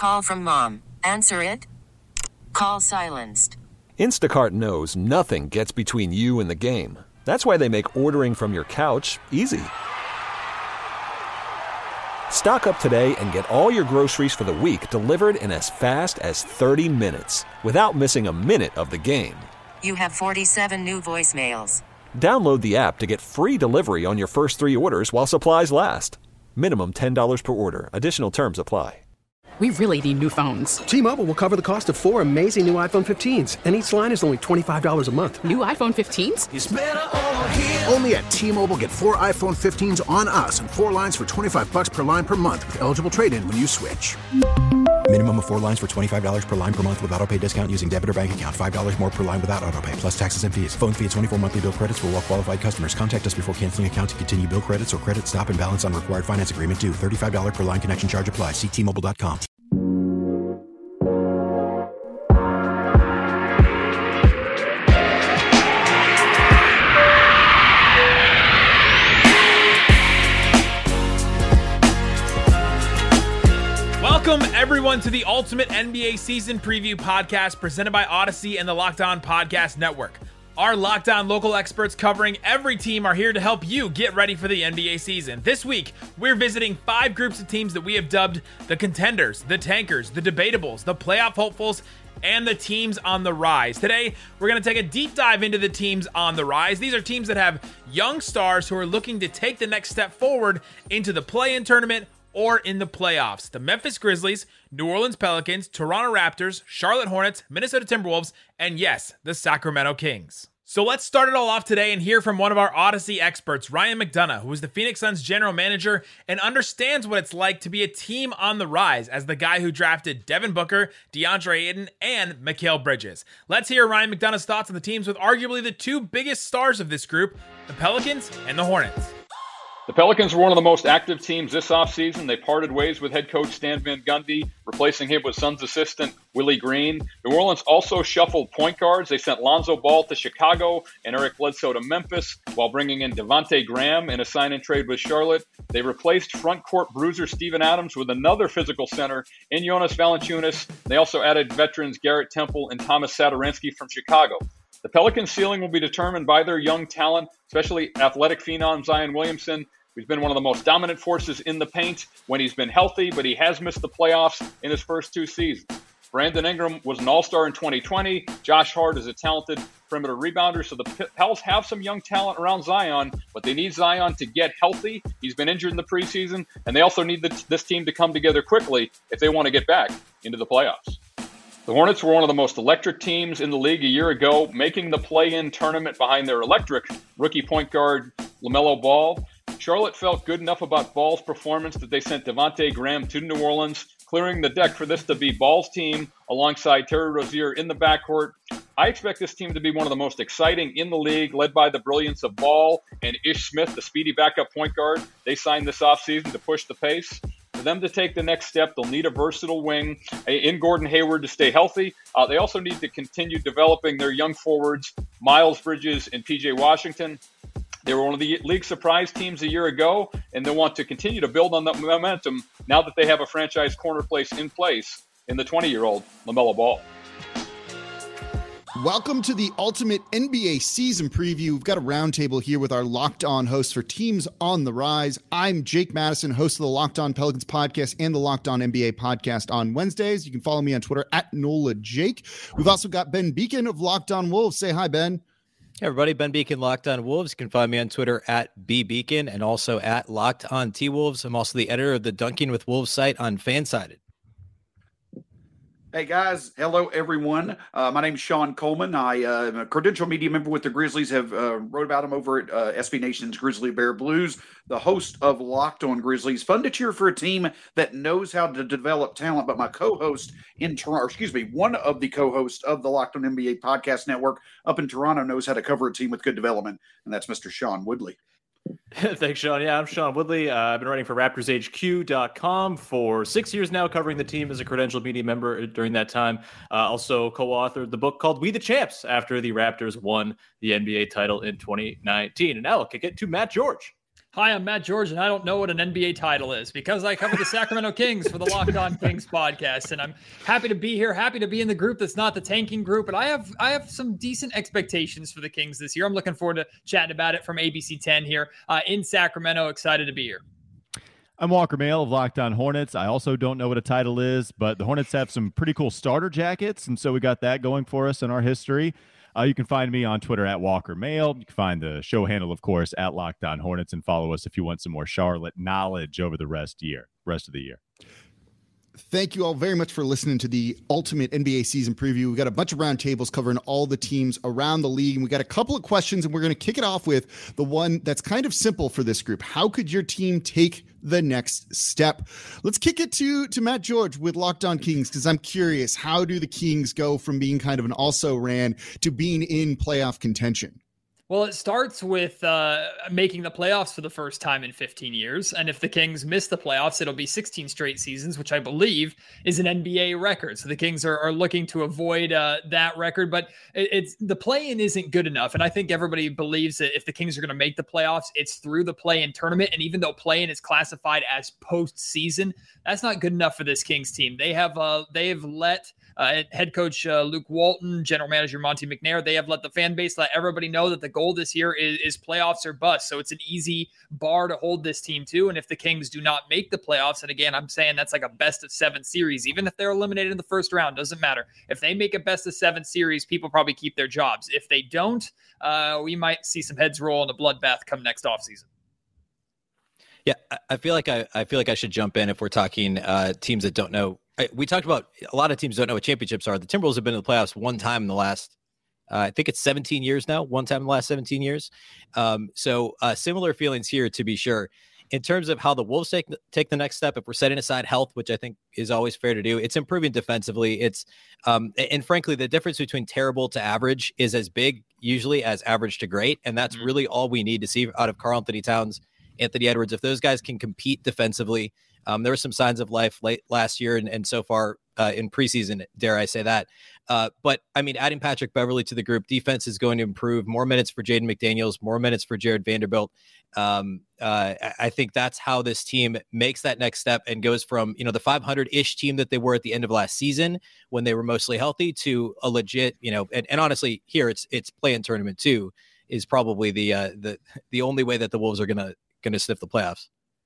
Call from mom. Answer it. Call silenced. Instacart knows nothing gets between you and the game. That's why they make ordering from your couch easy. Stock up today and get all your groceries for the week delivered in as fast as 30 minutes without missing a minute of the game. You have 47 new voicemails. Download the app to get free delivery on your first 3 orders while supplies last. Minimum $10 per order. Additional terms apply. We really need new phones. T-Mobile will cover the cost of 4 amazing new iPhone 15s, and each line is only $25 a month. New iPhone 15s? It's better over here. Only at T-Mobile, get 4 iPhone 15s on us and 4 lines for $25 per line per month with eligible trade-in when you switch. Minimum of 4 lines for $25 per line per month with autopay discount using debit or bank account. $5 more per line without autopay, plus taxes and fees. Phone fee at 24 monthly bill credits for well-qualified customers. Contact us before canceling account to continue bill credits or credit stop and balance on required finance agreement due. $35 per line connection charge applies. See T-Mobile.com. Welcome, everyone, to the Ultimate NBA Season Preview Podcast presented by Odyssey and the Locked On Podcast Network. Our Locked On local experts covering every team are here to help you get ready for the NBA season. This week, we're visiting 5 groups of teams that we have dubbed the contenders, the tankers, the debatables, the playoff hopefuls, and the teams on the rise. Today, we're going to take a deep dive into the teams on the rise. These are teams that have young stars who are looking to take the next step forward into the play-in tournament or in the playoffs. The Memphis Grizzlies, New Orleans Pelicans, Toronto Raptors, Charlotte Hornets, Minnesota Timberwolves, and yes, the Sacramento Kings. So let's start it all off today and hear from one of our Odyssey experts, Ryan McDonough, who is the Phoenix Suns general manager and understands what it's like to be a team on the rise as the guy who drafted Devin Booker, DeAndre Ayton, and Mikal Bridges. Let's hear Ryan McDonough's thoughts on the teams with arguably the 2 biggest stars of this group, the Pelicans and the Hornets. The Pelicans were one of the most active teams this offseason. They parted ways with head coach Stan Van Gundy, replacing him with Suns assistant Willie Green. New Orleans also shuffled point guards. They sent Lonzo Ball to Chicago and Eric Bledsoe to Memphis while bringing in Devontae Graham in a sign-and trade with Charlotte. They replaced front court bruiser Steven Adams with another physical center in Jonas Valanciunas. They also added veterans Garrett Temple and Thomas Satoransky from Chicago. The Pelicans' ceiling will be determined by their young talent, especially athletic phenom Zion Williamson, who's been one of the most dominant forces in the paint when he's been healthy, but he has missed the playoffs in his first 2 seasons. Brandon Ingram was an all-star in 2020. Josh Hart is a talented perimeter rebounder, so the Pels have some young talent around Zion, but they need Zion to get healthy. He's been injured in the preseason, and they also need this team to come together quickly if they want to get back into the playoffs. The Hornets were one of the most electric teams in the league a year ago, making the play-in tournament behind their electric rookie point guard LaMelo Ball. Charlotte felt good enough about Ball's performance that they sent Devontae Graham to New Orleans, clearing the deck for this to be Ball's team alongside Terry Rozier in the backcourt. I expect this team to be one of the most exciting in the league, led by the brilliance of Ball and Ish Smith, the speedy backup point guard. They signed this offseason to push the pace. For them to take the next step, they'll need a versatile wing in Gordon Hayward to stay healthy. They also need to continue developing their young forwards, Miles Bridges and PJ Washington. They were one of the league surprise teams a year ago, and they want to continue to build on that momentum now that they have a franchise corner place in place in the 20-year-old LaMelo Ball. Welcome to the Ultimate NBA Season Preview. We've got a roundtable here with our Locked On hosts for teams on the rise. I'm Jake Madison, host of the Locked On Pelicans podcast and the Locked On NBA podcast on Wednesdays. You can follow me on Twitter at NolaJake. We've also got Ben Beacon of Locked On Wolves. Say hi, Ben. Hey everybody, Ben Beacon, Locked On Wolves. You can find me on Twitter at BBeacon and also at Locked On T-Wolves. I'm also the editor of the Dunking with Wolves site on Fansided. Hey guys, hello everyone. My name's Sean Coleman. I am a credential media member with the Grizzlies. Have wrote about them over at SB Nation's Grizzly Bear Blues. The host of Locked On Grizzlies. Fun to cheer for a team that knows how to develop talent. But my co-host in Toronto, one of the co-hosts of the Locked On NBA podcast network up in Toronto knows how to cover a team with good development, and that's Mr. Sean Woodley. Thanks, Sean. Yeah, I'm Sean Woodley. I've been writing for RaptorsHQ.com for 6 years now, covering the team as a credentialed media member during that time. Also co-authored the book called We the Champs after the Raptors won the NBA title in 2019. And now I'll kick it to Matt George. Hi, I'm Matt George, and I don't know what an NBA title is because I cover the Sacramento Kings for the Locked On Kings podcast, and I'm happy to be here, happy to be in the group that's not the tanking group, and I have some decent expectations for the Kings this year. I'm looking forward to chatting about it from ABC 10 here in Sacramento. Excited to be here. I'm Walker Mail of Locked On Hornets. I also don't know what a title is, but the Hornets have some pretty cool starter jackets, and so we got that going for us in our history. You can find me on Twitter at Walker Mail. You can find the show handle, of course, at Locked On Hornets, and follow us if you want some more Charlotte knowledge over the rest of the year. Thank you all very much for listening to the Ultimate NBA Season Preview. We've got a bunch of roundtables covering all the teams around the league. And we got a couple of questions, and we're going to kick it off with the one that's kind of simple for this group. How could your team take the next step? Let's kick it to Matt George with Locked On Kings, because I'm curious, how do the Kings go from being kind of an also-ran to being in playoff contention? Well, it starts with making the playoffs for the first time in 15 years. And if the Kings miss the playoffs, it'll be 16 straight seasons, which I believe is an NBA record. So the Kings are looking to avoid that record. But it's the play-in isn't good enough. And I think everybody believes that if the Kings are going to make the playoffs, it's through the play-in tournament. And even though play-in is classified as postseason, that's not good enough for this Kings team. They have let head coach Luke Walton, general manager Monty McNair, they have let the fan base, let everybody know that the goal this year is playoffs or bust. So it's an easy bar to hold this team to. And if the Kings do not make the playoffs, and again, I'm saying that's like a best of 7 series, even if they're eliminated in the first round, doesn't matter. If they make a best of 7 series, people probably keep their jobs. If they don't, we might see some heads roll in a bloodbath come next offseason. Yeah, I feel like I should jump in if we're talking teams that don't know. We talked about a lot of teams don't know what championships are. The Timberwolves have been in the playoffs one time in the last, I think it's 17 years now, one time in the last 17 years. So similar feelings here, to be sure. In terms of how the Wolves take the next step, if we're setting aside health, which I think is always fair to do, it's improving defensively. It's and frankly, the difference between terrible to average is as big usually as average to great. And that's really all we need to see out of Karl Anthony Towns, Anthony Edwards. If those guys can compete defensively, there were some signs of life late last year and so far in preseason, dare I say that. But I mean, adding Patrick Beverley to the group, defense is going to improve. More minutes for Jaden McDaniels, more minutes for Jared Vanderbilt. I think that's how this team makes that next step and goes from, the 500-ish team that they were at the end of last season when they were mostly healthy to a legit, and honestly here it's play-in tournament too is probably the only way that the Wolves are gonna sniff the playoffs.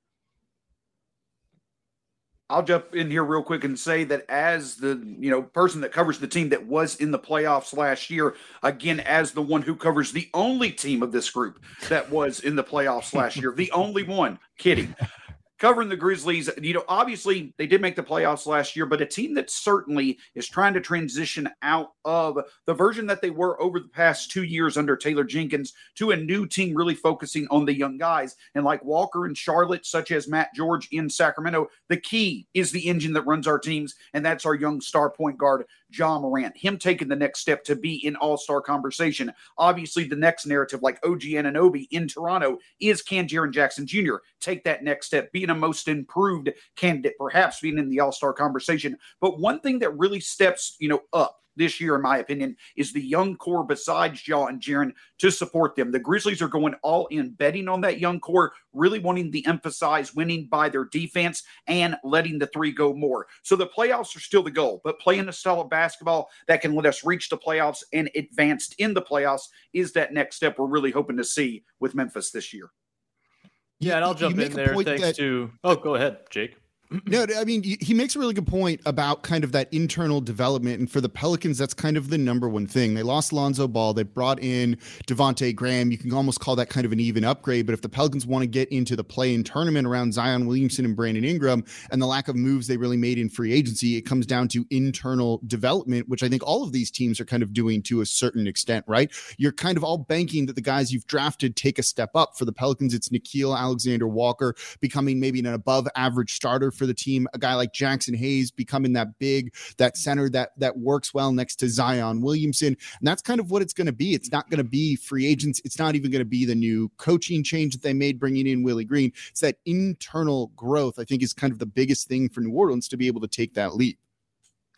I'll jump in here real quick and say that as the person that covers the team that was in the playoffs last year, again, as the one who covers the only team of this group that was in the playoffs last year, the only one, kidding. Covering the Grizzlies, obviously they did make the playoffs last year, but a team that certainly is trying to transition out of the version that they were over the past 2 years under Taylor Jenkins to a new team really focusing on the young guys. And like Walker and Charlotte, such as Matt George in Sacramento, the key is the engine that runs our teams, and that's our young star point guard, Ja Morant. Him taking the next step to be in all-star conversation. Obviously, the next narrative, like OG Anunoby in Toronto, is can Jaren Jackson Jr. take that next step, being a most improved candidate, perhaps being in the all-star conversation. But one thing that really steps, up this year, in my opinion, is the young core besides Ja and Jaren to support them. The Grizzlies are going all in, betting on that young core, really wanting to emphasize winning by their defense and letting the three go more. So the playoffs are still the goal, but playing a style of basketball that can let us reach the playoffs and advance in the playoffs is that next step we're really hoping to see with Memphis this year. Yeah, and I'll jump in there thanks to... Oh, go ahead, Jake. No, I mean, he makes a really good point about kind of that internal development. And for the Pelicans, that's kind of the number one thing. They lost Lonzo Ball. They brought in Devontae Graham. You can almost call that kind of an even upgrade. But if the Pelicans want to get into the play-in tournament around Zion Williamson and Brandon Ingram and the lack of moves they really made in free agency, it comes down to internal development, which I think all of these teams are kind of doing to a certain extent, right? You're kind of all banking that the guys you've drafted take a step up. For the Pelicans, it's Nickeil Alexander-Walker becoming maybe an above-average starter for the team, a guy like Jackson Hayes becoming that center that works well next to Zion Williamson. And that's kind of what it's going to be. It's not going to be free agents. It's not even going to be the new coaching change that they made bringing in Willie Green. It's that internal growth, I think, is kind of the biggest thing for New Orleans to be able to take that leap.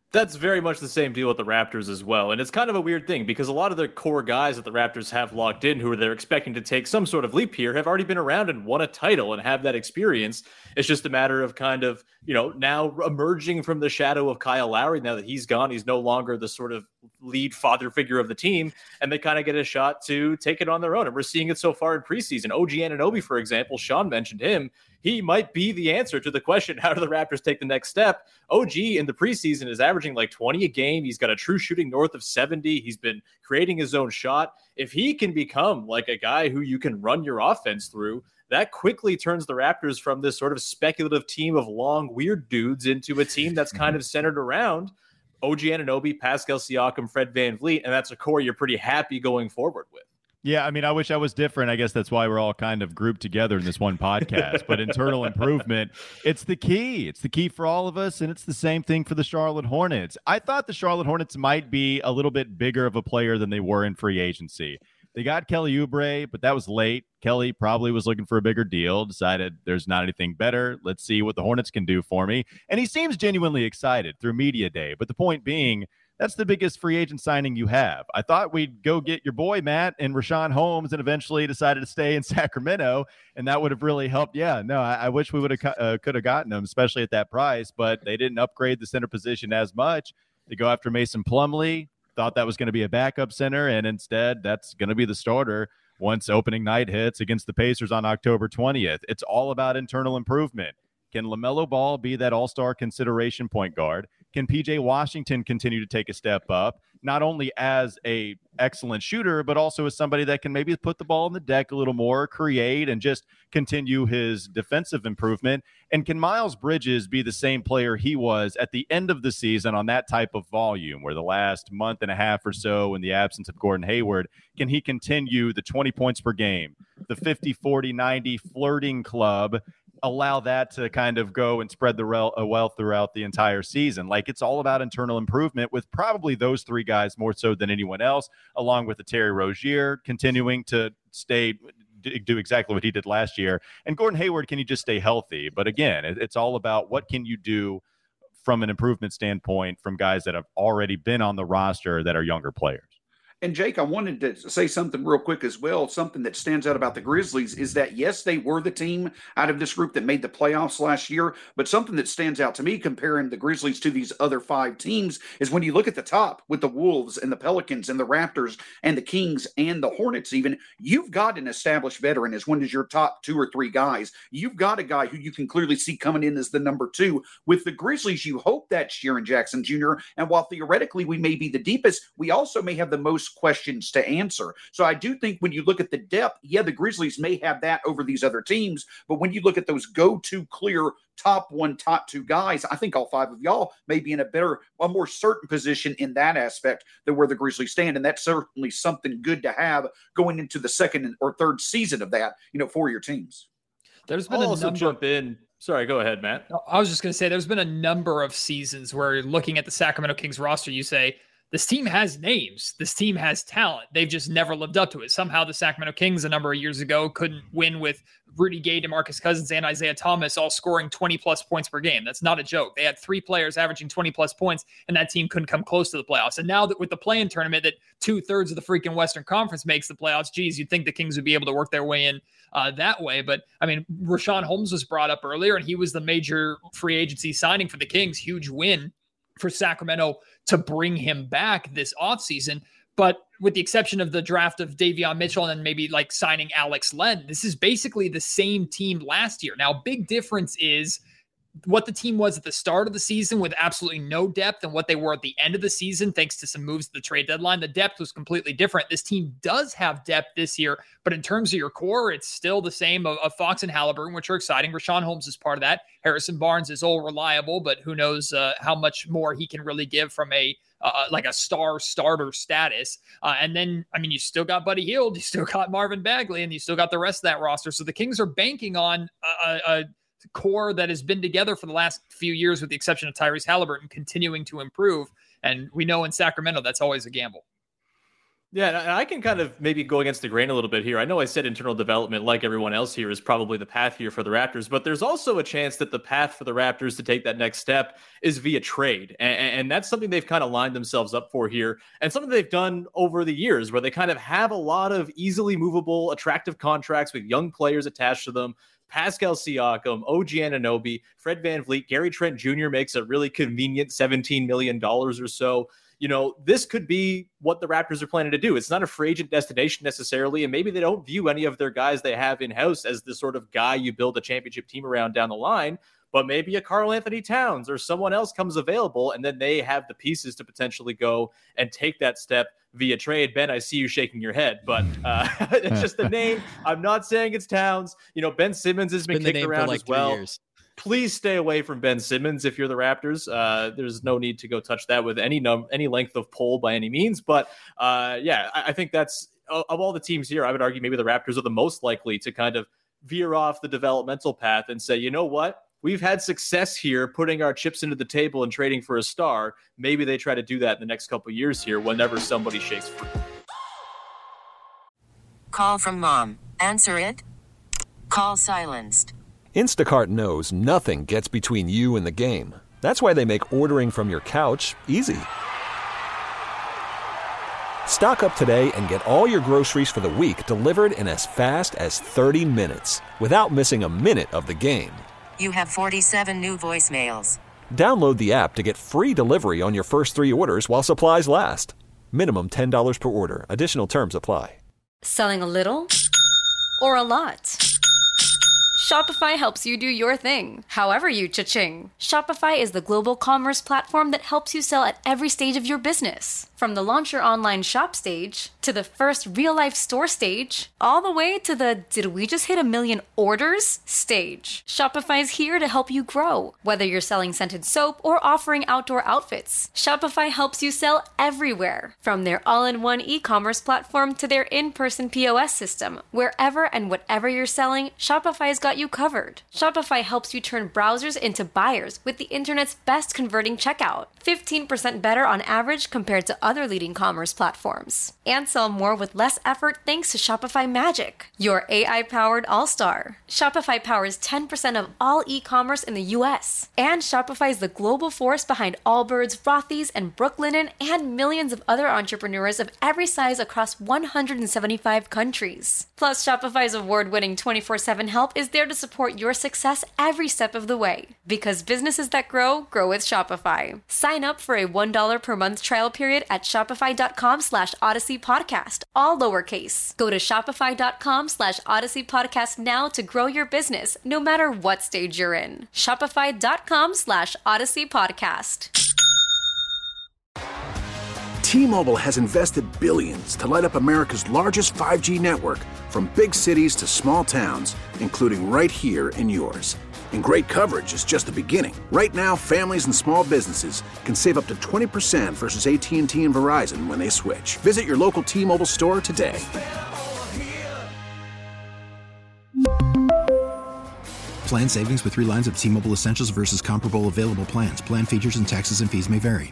That's very much the same deal with the Raptors as well. And it's kind of a weird thing because a lot of the core guys that the Raptors have locked in who they're expecting to take some sort of leap here have already been around and won a title and have that experience. It's just a matter of kind of, now emerging from the shadow of Kyle Lowry. Now that he's gone, he's no longer the sort of lead father figure of the team, and they kind of get a shot to take it on their own. And we're seeing it so far in preseason. OG Anunoby, for example, Sean mentioned him. He might be the answer to the question, how do the Raptors take the next step? OG in the preseason is averaging like 20 a game. He's got a true shooting north of 70. He's been creating his own shot. If he can become like a guy who you can run your offense through, that quickly turns the Raptors from this sort of speculative team of long, weird dudes into a team that's kind of centered around OG Anunoby, Pascal Siakam, Fred VanVleet, and that's a core you're pretty happy going forward with. Yeah, I mean, I wish I was different. I guess that's why we're all kind of grouped together in this one podcast. But internal improvement, it's the key. It's the key for all of us, and it's the same thing for the Charlotte Hornets. I thought the Charlotte Hornets might be a little bit bigger of a player than they were in free agency. They got Kelly Oubre, but that was late. Kelly probably was looking for a bigger deal, decided there's not anything better. Let's see what the Hornets can do for me. And he seems genuinely excited through media day. But the point being, that's the biggest free agent signing you have. I thought we'd go get your boy, Matt, and Rashawn Holmes, and eventually decided to stay in Sacramento, and that would have really helped. Yeah, no, I wish we would have could have gotten him, especially at that price, but they didn't upgrade the center position as much. They go after Mason Plumlee, thought that was going to be a backup center, and instead that's going to be the starter once opening night hits against the Pacers on October 20th. It's all about internal improvement. Can LaMelo Ball be that all-star consideration point guard? Can PJ Washington continue to take a step up, not only as a excellent shooter, but also as somebody that can maybe put the ball on the deck a little more, create, and just continue his defensive improvement? And can Miles Bridges be the same player he was at the end of the season on that type of volume, where the last month and a half or so, in the absence of Gordon Hayward, can he continue the 20 points per game, the 50, 40, 90 flirting club, allow that to kind of go and spread the wealth throughout the entire season? Like, it's all about internal improvement with probably those three guys more so than anyone else, along with the Terry Rozier continuing to do exactly what he did last year. And Gordon Hayward, can he just stay healthy? But again, it's all about what can you do from an improvement standpoint from guys that have already been on the roster that are younger players. And Jake, I wanted to say something real quick as well. Something that stands out about the Grizzlies is that, yes, they were the team out of this group that made the playoffs last year. But something that stands out to me comparing the Grizzlies to these other five teams is when you look at the top with the Wolves and the Pelicans and the Raptors and the Kings and the Hornets even, you've got an established veteran as one of your top two or three guys. You've got a guy who you can clearly see coming in as the number two. With the Grizzlies, you hope that's Jaren Jackson Jr. And while theoretically we may be the deepest, we also may have the most questions to answer. So I do think when you look at the depth, yeah, the Grizzlies may have that over these other teams, but when you look at those go-to clear top one, top two guys, I think all five of y'all may be in a more certain position in that aspect than where the Grizzlies stand. And that's certainly something good to have going into the second or third season of that, for your teams. There's been jump in. Sorry, go ahead, Matt. I was just going to say, there's been a number of seasons where looking at the Sacramento Kings roster, you say, this team has names. This team has talent. They've just never lived up to it. Somehow the Sacramento Kings a number of years ago couldn't win with Rudy Gay, DeMarcus Cousins, and Isaiah Thomas all scoring 20-plus points per game. That's not a joke. They had three players averaging 20-plus points, and that team couldn't come close to the playoffs. And now that with the play-in tournament that 2/3 of the freaking Western Conference makes the playoffs, geez, you'd think the Kings would be able to work their way in that way. But, I mean, Rashawn Holmes was brought up earlier, and he was the major free agency signing for the Kings. Huge win for Sacramento to bring him back this offseason. But with the exception of the draft of Davion Mitchell and then maybe like signing Alex Len, this is basically the same team last year. Now, big difference is what the team was at the start of the season with absolutely no depth and what they were at the end of the season, thanks to some moves at the trade deadline. The depth was completely different. This team does have depth this year, but in terms of your core, it's still the same of Fox and Halliburton, which are exciting. Rashawn Holmes is part of that. Harrison Barnes is all reliable, but who knows how much more he can really give from a star starter status. And then, I mean, you still got Buddy Hield, you still got Marvin Bagley, and you still got the rest of that roster. So the Kings are banking on a core that has been together for the last few years, with the exception of Tyrese Halliburton, continuing to improve. And we know in Sacramento, that's always a gamble. Yeah, and I can kind of maybe go against the grain a little bit here. I know I said internal development, like everyone else here, is probably the path here for the Raptors, but there's also a chance that the path for the Raptors to take that next step is via trade. And that's something they've kind of lined themselves up for here, and something they've done over the years where they kind of have a lot of easily movable, attractive contracts with young players attached to them. Pascal Siakam, OG Anunoby, Fred VanVleet, Gary Trent Jr. makes a really convenient $17 million or so. You know, this could be what the Raptors are planning to do. It's not a free agent destination necessarily, and maybe they don't view any of their guys they have in-house as the sort of guy you build a championship team around down the line, but maybe a Karl Anthony Towns or someone else comes available, and then they have the pieces to potentially go and take that step via trade. Ben, I see you shaking your head, but it's just the name. I'm not saying it's Towns. You know, Ben Simmons has been kicked around as well. 3 years. Please stay away from Ben Simmons if you're the Raptors. There's no need to go touch that with any length of pole by any means. But I think that's of all the teams here, I would argue maybe the Raptors are the most likely to kind of veer off the developmental path and say, you know what? We've had success here putting our chips into the table and trading for a star. Maybe they try to do that in the next couple of years here whenever somebody shakes free. Call from mom. Answer it. Call silenced. Instacart knows nothing gets between you and the game. That's why they make ordering from your couch easy. Stock up today and get all your groceries for the week delivered in as fast as 30 minutes without missing a minute of the game. You have 47 new voicemails. Download the app to get free delivery on your first 3 orders while supplies last. Minimum $10 per order. Additional terms apply. Selling a little or a lot? Shopify helps you do your thing, however you cha-ching. Shopify is the global commerce platform that helps you sell at every stage of your business. From the launch your online shop stage, to the first real-life store stage, all the way to the did we just hit 1 million orders stage. Shopify's here to help you grow. Whether you're selling scented soap or offering outdoor outfits, Shopify helps you sell everywhere. From their all-in-one e-commerce platform to their in-person POS system, wherever and whatever you're selling, Shopify's got you covered. Shopify helps you turn browsers into buyers with the internet's best converting checkout. 15% better on average compared to other leading commerce platforms. And sell more with less effort thanks to Shopify Magic, your AI-powered all-star. Shopify powers 10% of all e-commerce in the US. And Shopify is the global force behind Allbirds, Rothy's, and Brooklinen, and millions of other entrepreneurs of every size across 175 countries. Plus, Shopify's award-winning 24/7 help is there to support your success every step of the way. Because businesses that grow, grow with Shopify. Sign up for a $1 per month trial period at shopify.com/Odyssey Podcast, all lowercase. Go to shopify.com/Odyssey Podcast now to grow your business, no matter what stage you're in. Shopify.com/Odyssey Podcast. T-Mobile has invested billions to light up America's largest 5G network, from big cities to small towns, including right here in yours. And great coverage is just the beginning. Right now, families and small businesses can save up to 20% versus AT&T and Verizon when they switch. Visit your local T-Mobile store today. Plan savings with 3 lines of T-Mobile Essentials versus comparable available plans. Plan features and taxes and fees may vary.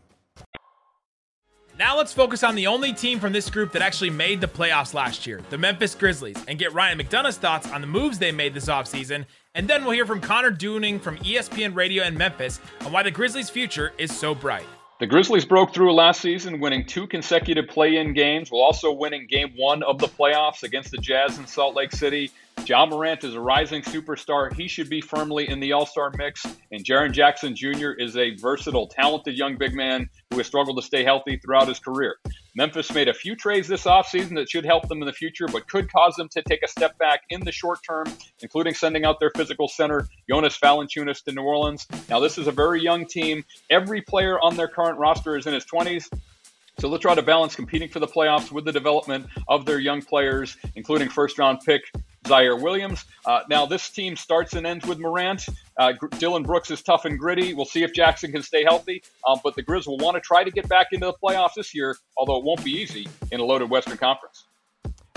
Now let's focus on the only team from this group that actually made the playoffs last year, the Memphis Grizzlies, and get Ryan McDonough's thoughts on the moves they made this offseason. And then we'll hear from Connor Dooning from ESPN Radio in Memphis on why the Grizzlies' future is so bright. The Grizzlies broke through last season, winning 2 consecutive play-in games, while also winning Game 1 of the playoffs against the Jazz in Salt Lake City. Ja Morant is a rising superstar. He should be firmly in the All-Star mix. And Jaren Jackson Jr. is a versatile, talented young big man who has struggled to stay healthy throughout his career. Memphis made a few trades this offseason that should help them in the future, but could cause them to take a step back in the short term, including sending out their physical center, Jonas Valanciunas, to New Orleans. Now, this is a very young team. Every player on their current roster is in his 20s. So they'll try to balance competing for the playoffs with the development of their young players, including first-round pick Zaire Williams. Now, this team starts and ends with Morant. Dylan Brooks is tough and gritty. We'll see if Jackson can stay healthy. But the Grizz will want to try to get back into the playoffs this year, although it won't be easy in a loaded Western Conference.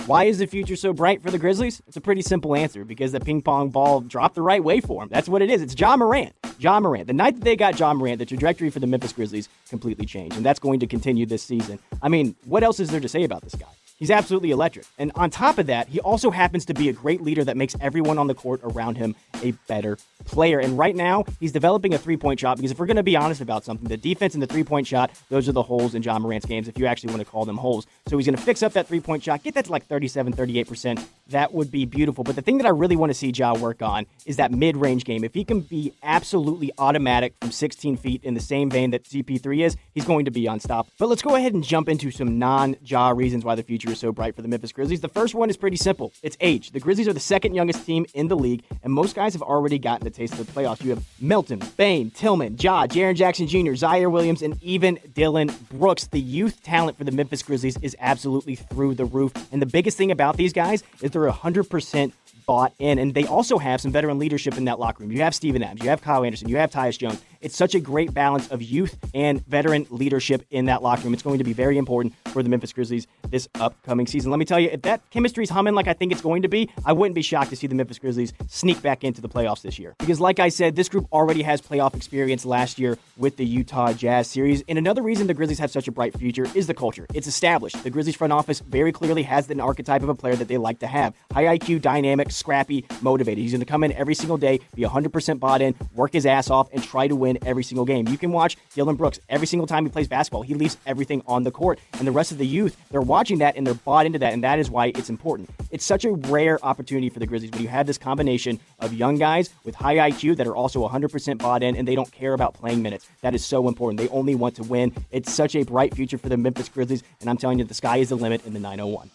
Why is the future so bright for the Grizzlies? It's a pretty simple answer, because the ping pong ball dropped the right way for him. That's what it is. It's Ja Morant. Ja Morant. The night that they got Ja Morant, the trajectory for the Memphis Grizzlies completely changed, and that's going to continue this season. I mean, what else is there to say about this guy? He's absolutely electric. And on top of that, he also happens to be a great leader that makes everyone on the court around him a better player. And right now, he's developing a three-point shot, because if we're going to be honest about something, the defense and the three-point shot, those are the holes in Ja Morant's games, if you actually want to call them holes. So he's going to fix up that three-point shot, get that to like 37, 38%. That would be beautiful. But the thing that I really want to see Ja work on is that mid-range game. If he can be absolutely automatic from 16 feet in the same vein that CP3 is, he's going to be unstoppable. But let's go ahead and jump into some non-Ja reasons why the future is so bright for the Memphis Grizzlies. The first one is pretty simple. It's age. The Grizzlies are the second youngest team in the league, and most guys have already gotten a taste of the playoffs. You have Melton, Bane, Tillman, Ja, Jaren Jackson Jr., Zaire Williams, and even Dylan Brooks. The youth talent for the Memphis Grizzlies is absolutely through the roof, and the biggest thing about these guys is they're 100% bought in, and they also have some veteran leadership in that locker room. You have Steven Adams, you have Kyle Anderson, you have Tyus Jones. It's such a great balance of youth and veteran leadership in that locker room. It's going to be very important for the Memphis Grizzlies this upcoming season. Let me tell you, if that chemistry's humming like I think it's going to be, I wouldn't be shocked to see the Memphis Grizzlies sneak back into the playoffs this year. Because like I said, this group already has playoff experience last year with the Utah Jazz series. And another reason the Grizzlies have such a bright future is the culture. It's established. The Grizzlies front office very clearly has an archetype of a player that they like to have. High IQ, dynamic, scrappy, motivated. He's going to come in every single day, be 100% bought in, work his ass off, and try to win every single game. You can watch Dylan Brooks every single time he plays basketball. He leaves everything on the court. And the rest of the youth, they're watching that and they're bought into that, and that is why it's important. It's such a rare opportunity for the Grizzlies when you have this combination of young guys with high IQ that are also 100% bought in, and they don't care about playing minutes. That is so important. They only want to win. It's such a bright future for the Memphis Grizzlies, and I'm telling you, the sky is the limit in the 901.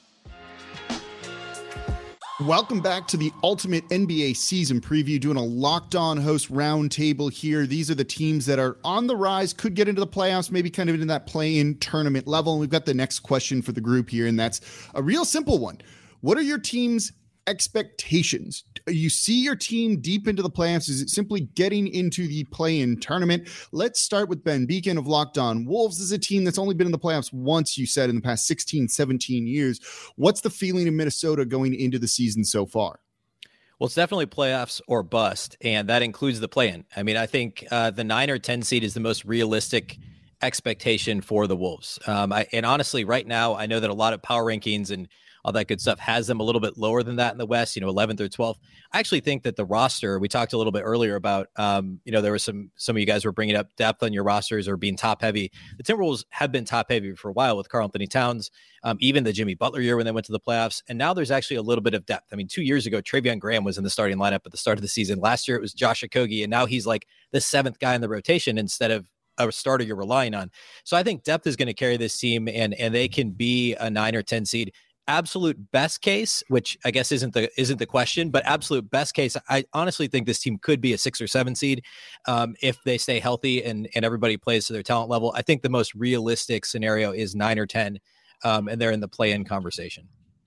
Welcome back to the Ultimate NBA Season Preview, doing a Locked On host roundtable here. These are the teams that are on the rise, could get into the playoffs, maybe kind of into that play-in tournament level. And we've got the next question for the group here, and that's a real simple one. What are your team's expectations? You see your team deep into the playoffs? Is it simply getting into the play-in tournament? Let's start with Ben Beacon of Locked On Wolves. This is a team that's only been in the playoffs once, you said, in the past 16, 17 years. What's the feeling in Minnesota going into the season so far? Well, it's definitely playoffs or bust, and that includes the play-in. I mean, I think the 9 or 10 seed is the most realistic expectation for the Wolves. And honestly, right now, I know that a lot of power rankings and all that good stuff has them a little bit lower than that in the West, 11th or 12th. I actually think that the roster, we talked a little bit earlier about, there was some of you guys were bringing up depth on your rosters or being top heavy. The Timberwolves have been top heavy for a while with Karl-Anthony Towns, even the Jimmy Butler year when they went to the playoffs. And now there's actually a little bit of depth. I mean, 2 years ago, Travion Graham was in the starting lineup at the start of the season. Last year, it was Josh Okogie, and now he's like the seventh guy in the rotation instead of a starter you're relying on. So I think depth is going to carry this team, and they can be a 9 or 10 seed. Absolute best case, which I guess isn't the question, but absolute best case, I honestly think this team could be a 6 or 7 seed if they stay healthy and everybody plays to their talent level. I think the most realistic scenario is 9 or 10, and they're in the play-in conversation.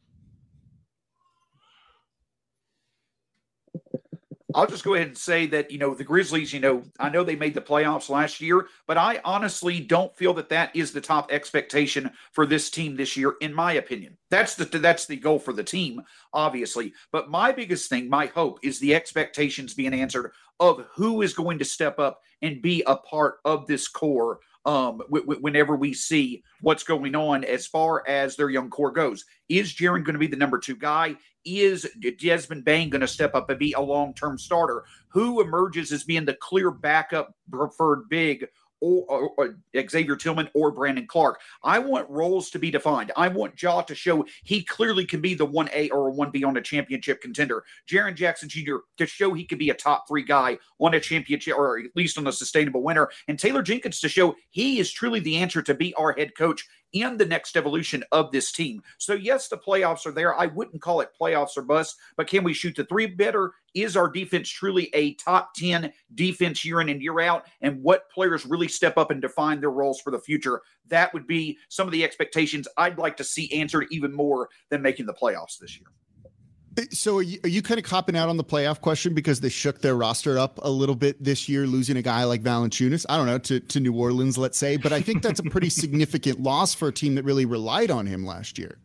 I'll just go ahead and say that, the Grizzlies, I know they made the playoffs last year, but I honestly don't feel that is the top expectation for this team this year, in my opinion. That's the goal for the team, obviously. But my biggest thing, my hope, is the expectations being answered of who is going to step up and be a part of this core whenever we see what's going on as far as their young core goes. Is Jaren going to be the number 2 guy? Is Desmond Bane going to step up and be a long-term starter? Who emerges as being the clear backup preferred big, or Xavier Tillman or Brandon Clark? I want roles to be defined. I want Ja to show he clearly can be the 1A or a 1B on a championship contender. Jaren Jackson Jr. to show he could be a top 3 guy on a championship, or at least on a sustainable winner. And Taylor Jenkins to show he is truly the answer to be our head coach in the next evolution of this team. So yes, the playoffs are there. I wouldn't call it playoffs or bust, but can we shoot the 3 better? Is our defense truly a top 10 defense year in and year out? And what players really step up and define their roles for the future? That would be some of the expectations I'd like to see answered even more than making the playoffs this year. So are you kind of copping out on the playoff question because they shook their roster up a little bit this year, losing a guy like Valanciunas, I don't know, to New Orleans, let's say. But I think that's a pretty significant loss for a team that really relied on him last year.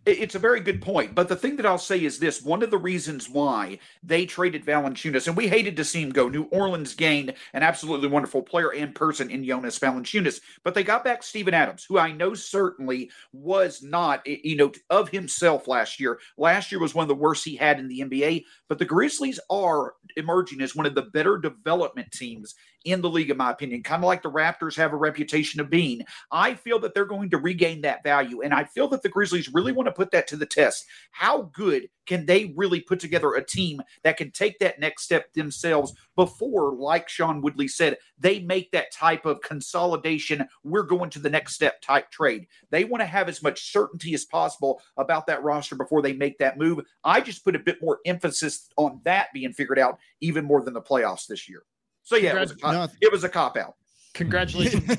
It's a very good point. But the thing that I'll say is this. One of the reasons why they traded Valanciunas, and we hated to see him go. New Orleans gained an absolutely wonderful player and person in Jonas Valanciunas. But they got back Steven Adams, who I know certainly was not, of himself last year. Last year was one of the worst he had in the NBA. But the Grizzlies are emerging as one of the better development teams in the league, in my opinion, kind of like the Raptors have a reputation of being. I feel that they're going to regain that value, and I feel that the Grizzlies really want to put that to the test. How good can they really put together a team that can take that next step themselves before, like Sean Woodley said, they make that type of consolidation, we're going to the next step type trade. They want to have as much certainty as possible about that roster before they make that move. I just put a bit more emphasis on that being figured out even more than the playoffs this year. So, yeah, it was a cop-out. Congratulations.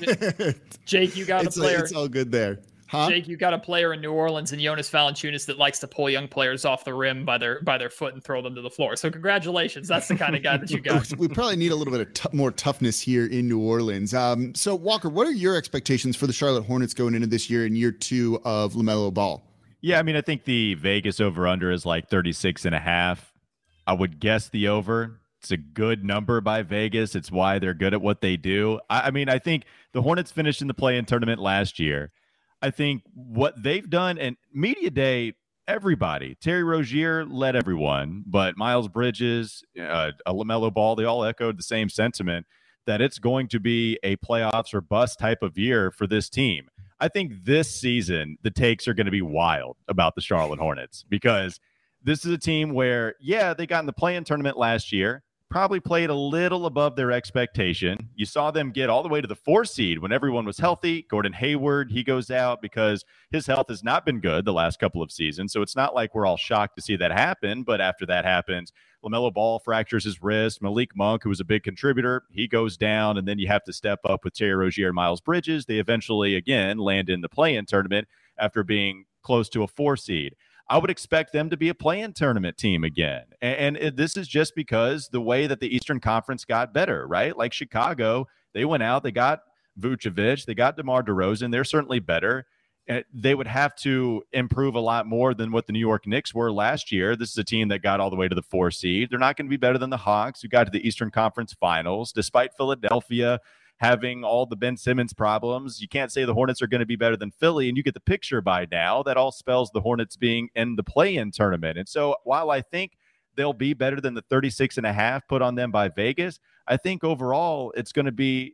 Jake, you got a player. It's all good there. Huh? Jake, you got a player in New Orleans and Jonas Valanciunas that likes to pull young players off the rim by their foot and throw them to the floor. So congratulations. That's the kind of guy that you got. We probably need a little bit of more toughness here in New Orleans. So, Walker, what are your expectations for the Charlotte Hornets going into this year in year 2 of LaMelo Ball? Yeah, I mean, I think the Vegas over-under is like 36.5. I would guess the over. It's a good number by Vegas. It's why they're good at what they do. I mean, I think the Hornets finished in the play-in tournament last year. I think what they've done, and Media Day, everybody, Terry Rozier led everyone, but Miles Bridges, a LaMelo Ball, they all echoed the same sentiment that it's going to be a playoffs or bust type of year for this team. I think this season, the takes are going to be wild about the Charlotte Hornets because this is a team where, yeah, they got in the play-in tournament last year, probably played a little above their expectation. You saw them get all the way to the 4 seed when everyone was healthy. Gordon Hayward, he goes out because his health has not been good the last couple of seasons. So it's not like we're all shocked to see that happen. But after that happens, LaMelo Ball fractures his wrist. Malik Monk, who was a big contributor, he goes down. And then you have to step up with Terry Rozier and Miles Bridges. They eventually, again, land in the play-in tournament after being close to a 4 seed. I would expect them to be a play-in tournament team again. And this is just because the way that the Eastern Conference got better, right? Like Chicago, they went out, they got Vucevic, they got DeMar DeRozan. They're certainly better. They would have to improve a lot more than what the New York Knicks were last year. This is a team that got all the way to the 4 seed. They're not going to be better than the Hawks, who got to the Eastern Conference Finals, despite Philadelphia having all the Ben Simmons problems. You can't say the Hornets are going to be better than Philly, and you get the picture by now. That all spells the Hornets being in the play-in tournament. And so while I think they'll be better than the 36.5 put on them by Vegas, I think overall it's going to be,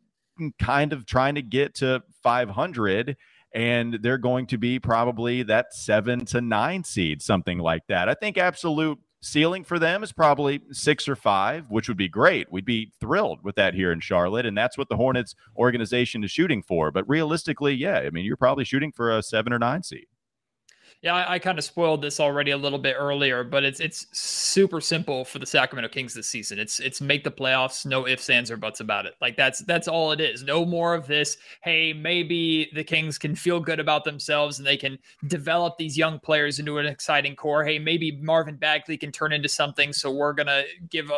kind of trying to get to 500, and they're going to be probably that 7 to 9 seed, something like that. I think absolute ceiling for them is probably 6 or 5, which would be great. We'd be thrilled with that here in Charlotte, and that's what the Hornets organization is shooting for. But realistically, yeah, I mean, you're probably shooting for a 7 or 9 seed. Yeah, I kind of spoiled this already a little bit earlier, but it's super simple for the Sacramento Kings this season. It's make the playoffs, no ifs, ands, or buts about it. Like that's all it is. No more of this, hey, maybe the Kings can feel good about themselves and they can develop these young players into an exciting core. Hey, maybe Marvin Bagley can turn into something, so we're going to give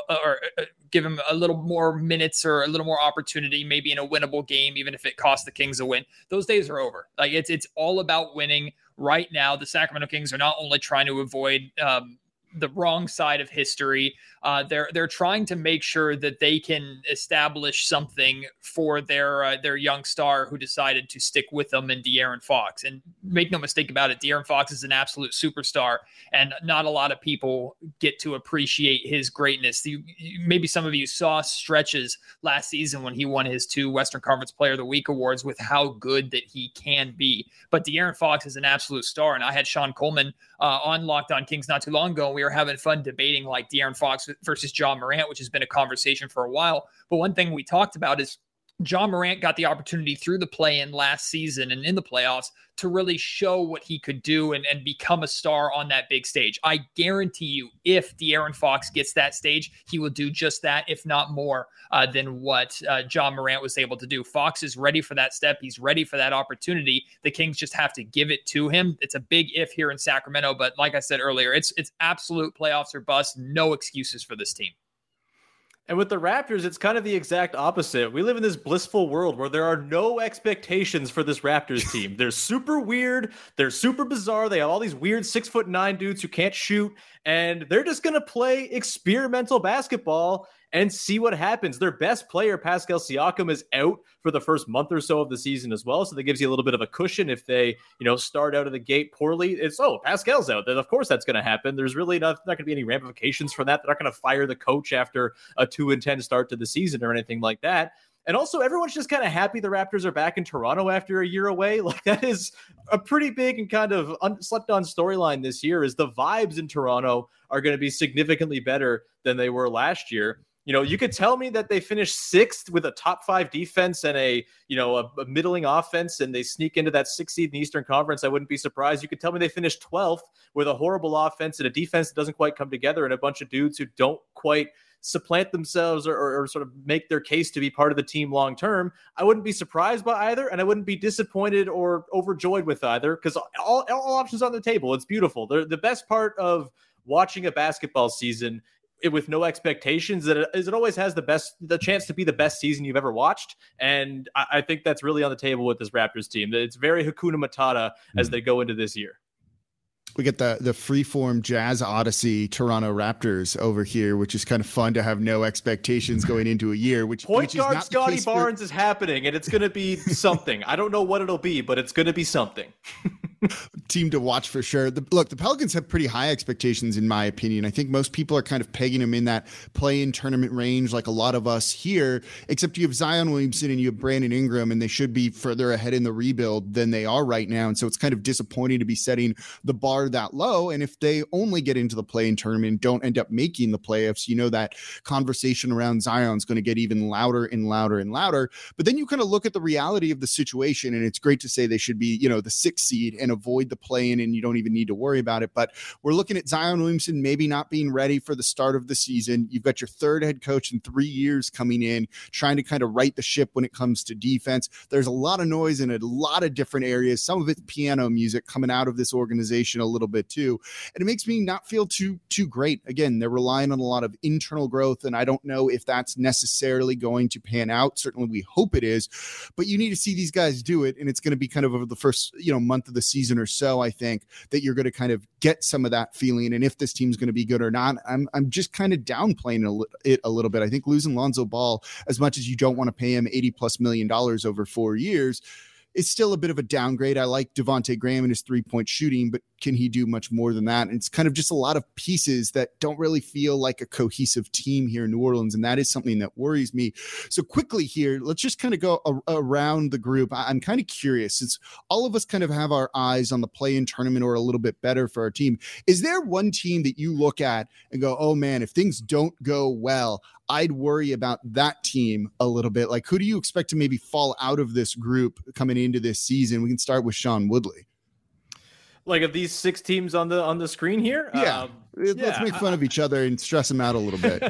him a little more minutes or a little more opportunity, maybe in a winnable game, even if it costs the Kings a win. Those days are over. Like it's all about winning. Right now, the Sacramento Kings are not only trying to avoid the wrong side of history, they're trying to make sure that they can establish something for their young star who decided to stick with them in De'Aaron Fox. And make no mistake about it, De'Aaron Fox is an absolute superstar, and not a lot of people get to appreciate his greatness. Maybe some of you saw stretches last season when he won his 2 Western Conference Player of the Week awards with how good that he can be. But De'Aaron Fox is an absolute star, and I had Sean Coleman on Locked On Kings not too long ago, and we were having fun debating like De'Aaron Fox versus Ja Morant, which has been a conversation for a while. But one thing we talked about is Ja Morant got the opportunity through the play-in last season and in the playoffs to really show what he could do and become a star on that big stage. I guarantee you, if De'Aaron Fox gets that stage, he will do just that, if not more than what Ja Morant was able to do. Fox is ready for that step. He's ready for that opportunity. The Kings just have to give it to him. It's a big if here in Sacramento, but like I said earlier, it's absolute playoffs or bust. No excuses for this team. And with the Raptors, it's kind of the exact opposite. We live in this blissful world where there are no expectations for this Raptors team. They're super weird. They're super bizarre. They have all these weird 6'9" dudes who can't shoot, and they're just going to play experimental basketball and see what happens. Their best player, Pascal Siakam, is out for the first month or so of the season as well. So that gives you a little bit of a cushion if they, start out of the gate poorly. It's, Pascal's out. Then of course that's going to happen. There's really not going to be any ramifications from that. They're not going to fire the coach after a 2-10 start to the season or anything like that. And also, everyone's just kind of happy the Raptors are back in Toronto after a year away. Like, that is a pretty big and kind of slept on storyline this year, is the vibes in Toronto are going to be significantly better than they were last year. You could tell me that they finished 6th with a top 5 defense and a middling offense, and they sneak into that 6th seed in the Eastern Conference. I wouldn't be surprised. You could tell me they finished 12th with a horrible offense and a defense that doesn't quite come together and a bunch of dudes who don't quite supplant themselves or sort of make their case to be part of the team long term. I wouldn't be surprised by either, and I wouldn't be disappointed or overjoyed with either, because all options on the table. It's beautiful. They're the best part of watching a basketball season with no expectations, that it always has the chance to be the best season you've ever watched. And I think that's really on the table with this Raptors team. It's very Hakuna Matata as they go into this year. We get the freeform Jazz Odyssey Toronto Raptors over here, which is kind of fun to have no expectations going into a year. Which Point guard Scotty Barnes is happening, and it's going to be something. I don't know what it'll be, but it's going to be something. Team to watch for sure. The Pelicans have pretty high expectations, in my opinion. I think most people are kind of pegging them in that play-in tournament range, like a lot of us here, except you have Zion Williamson and you have Brandon Ingram, and they should be further ahead in the rebuild than they are right now. And so it's kind of disappointing to be setting the bar that low. And if they only get into the play-in tournament, don't end up making the playoffs, that conversation around Zion is going to get even louder and louder and louder. But then you kind of look at the reality of the situation, and it's great to say they should be, the 6th seed and avoid the play-in, and you don't even need to worry about it. But we're looking at Zion Williamson maybe not being ready for the start of the season. You've got your third head coach in 3 years coming in, trying to kind of right the ship when it comes to defense. There's a lot of noise in a lot of different areas. Some of it's piano music coming out of this organization a little bit too. And it makes me not feel too great. Again, they're relying on a lot of internal growth, and I don't know if that's necessarily going to pan out. Certainly we hope it is, but you need to see these guys do it. And it's going to be kind of over the first, month of the season or so, I think, that you're going to kind of get some of that feeling. And if this team's going to be good or not, I'm just kind of downplaying it a little bit. I think losing Lonzo Ball, as much as you don't want to pay him $80+ million over 4 years, it's still a bit of a downgrade. I like Devontae Graham and his 3-point shooting, but can he do much more than that? And it's kind of just a lot of pieces that don't really feel like a cohesive team here in New Orleans. And that is something that worries me. So quickly here, let's just kind of go around the group. I'm kind of curious, since all of us kind of have our eyes on the play-in tournament or a little bit better for our team. Is there one team that you look at and go, oh man, if things don't go well, I'd worry about that team a little bit? Like, who do you expect to maybe fall out of this group coming into this season? We can start with Sean Woodley. Like, of these 6 teams on the screen here? Let's make fun of each other and stress them out a little bit.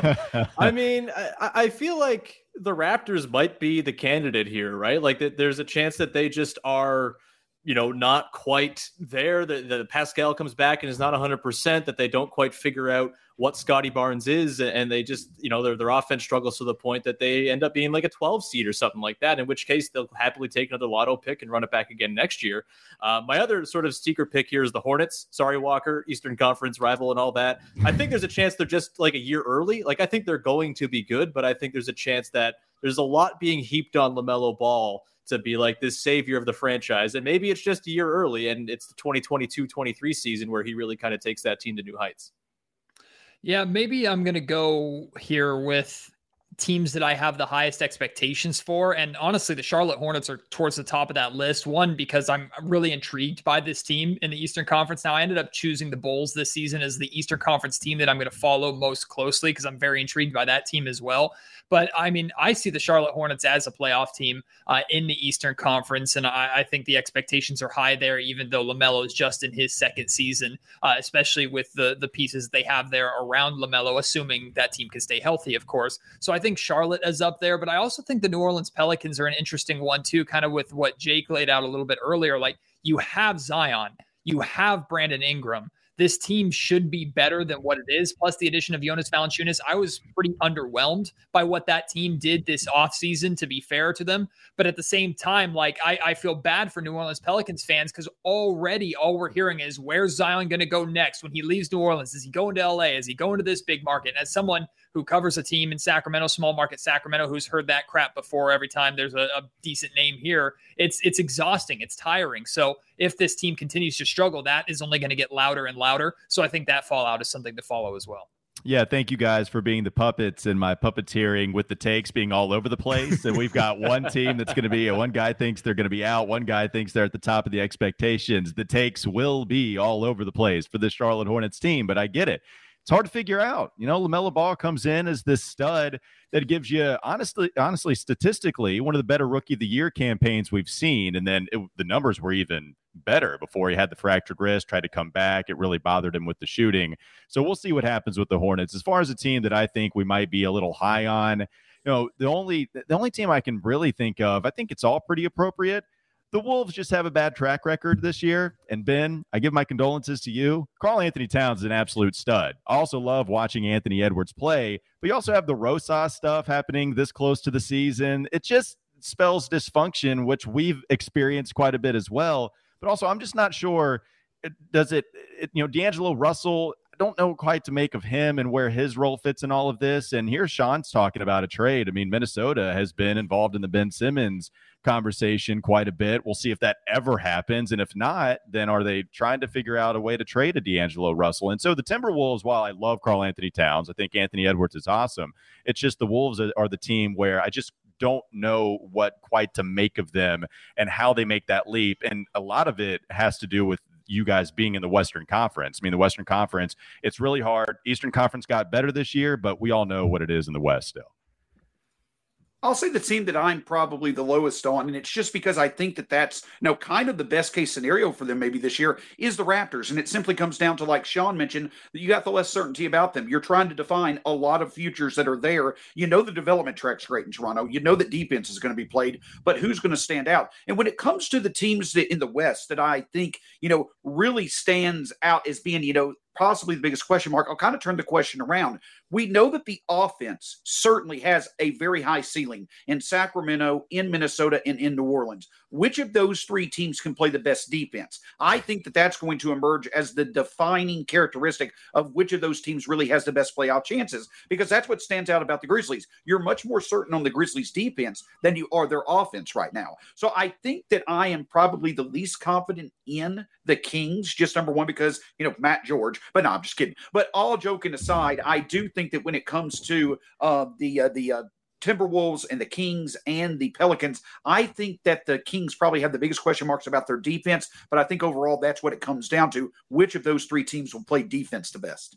I mean, I feel like the Raptors might be the candidate here, right? Like, there's a chance that they just are, not quite there. The Pascal comes back and is not 100%, that they don't quite figure out what Scotty Barnes is. And they just, their offense struggles to the point that they end up being like a 12 seed or something like that, in which case they'll happily take another lotto pick and run it back again next year. My other sort of sneaker pick here is the Hornets. Sorry, Walker, Eastern Conference rival and all that. I think there's a chance they're just like a year early. Like, I think they're going to be good, but I think there's a chance that there's a lot being heaped on LaMelo Ball to be like this savior of the franchise. And maybe it's just a year early and it's the 2022-23 season where he really kind of takes that team to new heights. Yeah, maybe I'm going to go here with teams that I have the highest expectations for. And honestly, the Charlotte Hornets are towards the top of that list. One, because I'm really intrigued by this team in the Eastern Conference. Now, I ended up choosing the Bulls this season as the Eastern Conference team that I'm going to follow most closely because I'm very intrigued by that team as well. But I mean, I see the Charlotte Hornets as a playoff team in the Eastern Conference. And I think the expectations are high there, even though LaMelo is just in his second season, especially with the pieces they have there around LaMelo, assuming that team can stay healthy, of course. So I think Charlotte is up there, but I also think the New Orleans Pelicans are an interesting one too, kind of with what Jake laid out a little bit earlier. Like, you have Zion, you have Brandon Ingram. this team should be better than what it is. Plus the addition of Jonas Valanciunas, I was pretty underwhelmed by what that team did this offseason, to be fair to them. But at the same time, like I feel bad for New Orleans Pelicans fans because already all we're hearing is, where's Zion going to go next when he leaves New Orleans? Is he going to LA? Is he going to this big market? And as someone who covers a team in Sacramento, small market Sacramento, who's heard that crap before every time there's a decent name here, it's exhausting. It's tiring. So if this team continues to struggle, that is only going to get louder and louder. So I think that fallout is something to follow as well. Yeah, thank you guys for being the puppets and my puppeteering with the takes being all over the place. And we've got one team that's going to be, one guy thinks they're going to be out. One guy thinks they're at the top of the expectations. The takes will be all over the place for the Charlotte Hornets team, but I get it. It's hard to figure out. You know, LaMelo Ball comes in as this stud that gives you, honestly, statistically, one of the better Rookie of the Year campaigns we've seen. And then the numbers were even better before he had the fractured wrist, tried to come back. It really bothered him with the shooting. So we'll see what happens with the Hornets. As far as a team that I think we might be a little high on, you know, the only team I can really think of, I think it's all pretty appropriate. The Wolves just have a bad track record this year. And Ben, I give my condolences to you. Karl-Anthony Towns is an absolute stud. I also love watching Anthony Edwards play, but you also have the Rosas stuff happening this close to the season. It just spells dysfunction, which we've experienced quite a bit as well. But also, I'm just not sure, D'Angelo Russell, I don't know quite to make of him and where his role fits in all of this. And here Sean's talking about a trade. I mean, Minnesota has been involved in the Ben Simmons conversation quite a bit. We'll see if that ever happens. And if not, then are they trying to figure out a way to trade a D'Angelo Russell? And so the Timberwolves, while I love Karl-Anthony Towns, I think Anthony Edwards is awesome. It's just the Wolves are the team where I just don't know what quite to make of them and how they make that leap. And a lot of it has to do with you guys being in the Western Conference. I mean, the Western Conference, it's really hard. Eastern Conference got better this year, but we all know what it is in the West still. I'll say the team that I'm probably the lowest on, and it's just because I think that's kind of the best case scenario for them maybe this year, is the Raptors. And it simply comes down to, like Sean mentioned, that you got the less certainty about them. You're trying to define a lot of futures that are there. You know the development track's great in Toronto. You know that defense is going to be played, but who's going to stand out? And when it comes to the teams that in the West that I think, really stands out as being, possibly the biggest question mark, I'll kind of turn the question around. We know that the offense certainly has a very high ceiling in Sacramento, in Minnesota, and in New Orleans. Which of those three teams can play the best defense? I think that's going to emerge as the defining characteristic of which of those teams really has the best playoff chances, because that's what stands out about the Grizzlies. You're much more certain on the Grizzlies' defense than you are their offense right now. So I think that I am probably the least confident in the Kings, just number one, because, Matt George. But no, I'm just kidding. But all joking aside, I do think that when it comes to the Timberwolves and the Kings and the Pelicans, I think that the Kings probably have the biggest question marks about their defense. But I think overall, that's what it comes down to. Which of those three teams will play defense the best?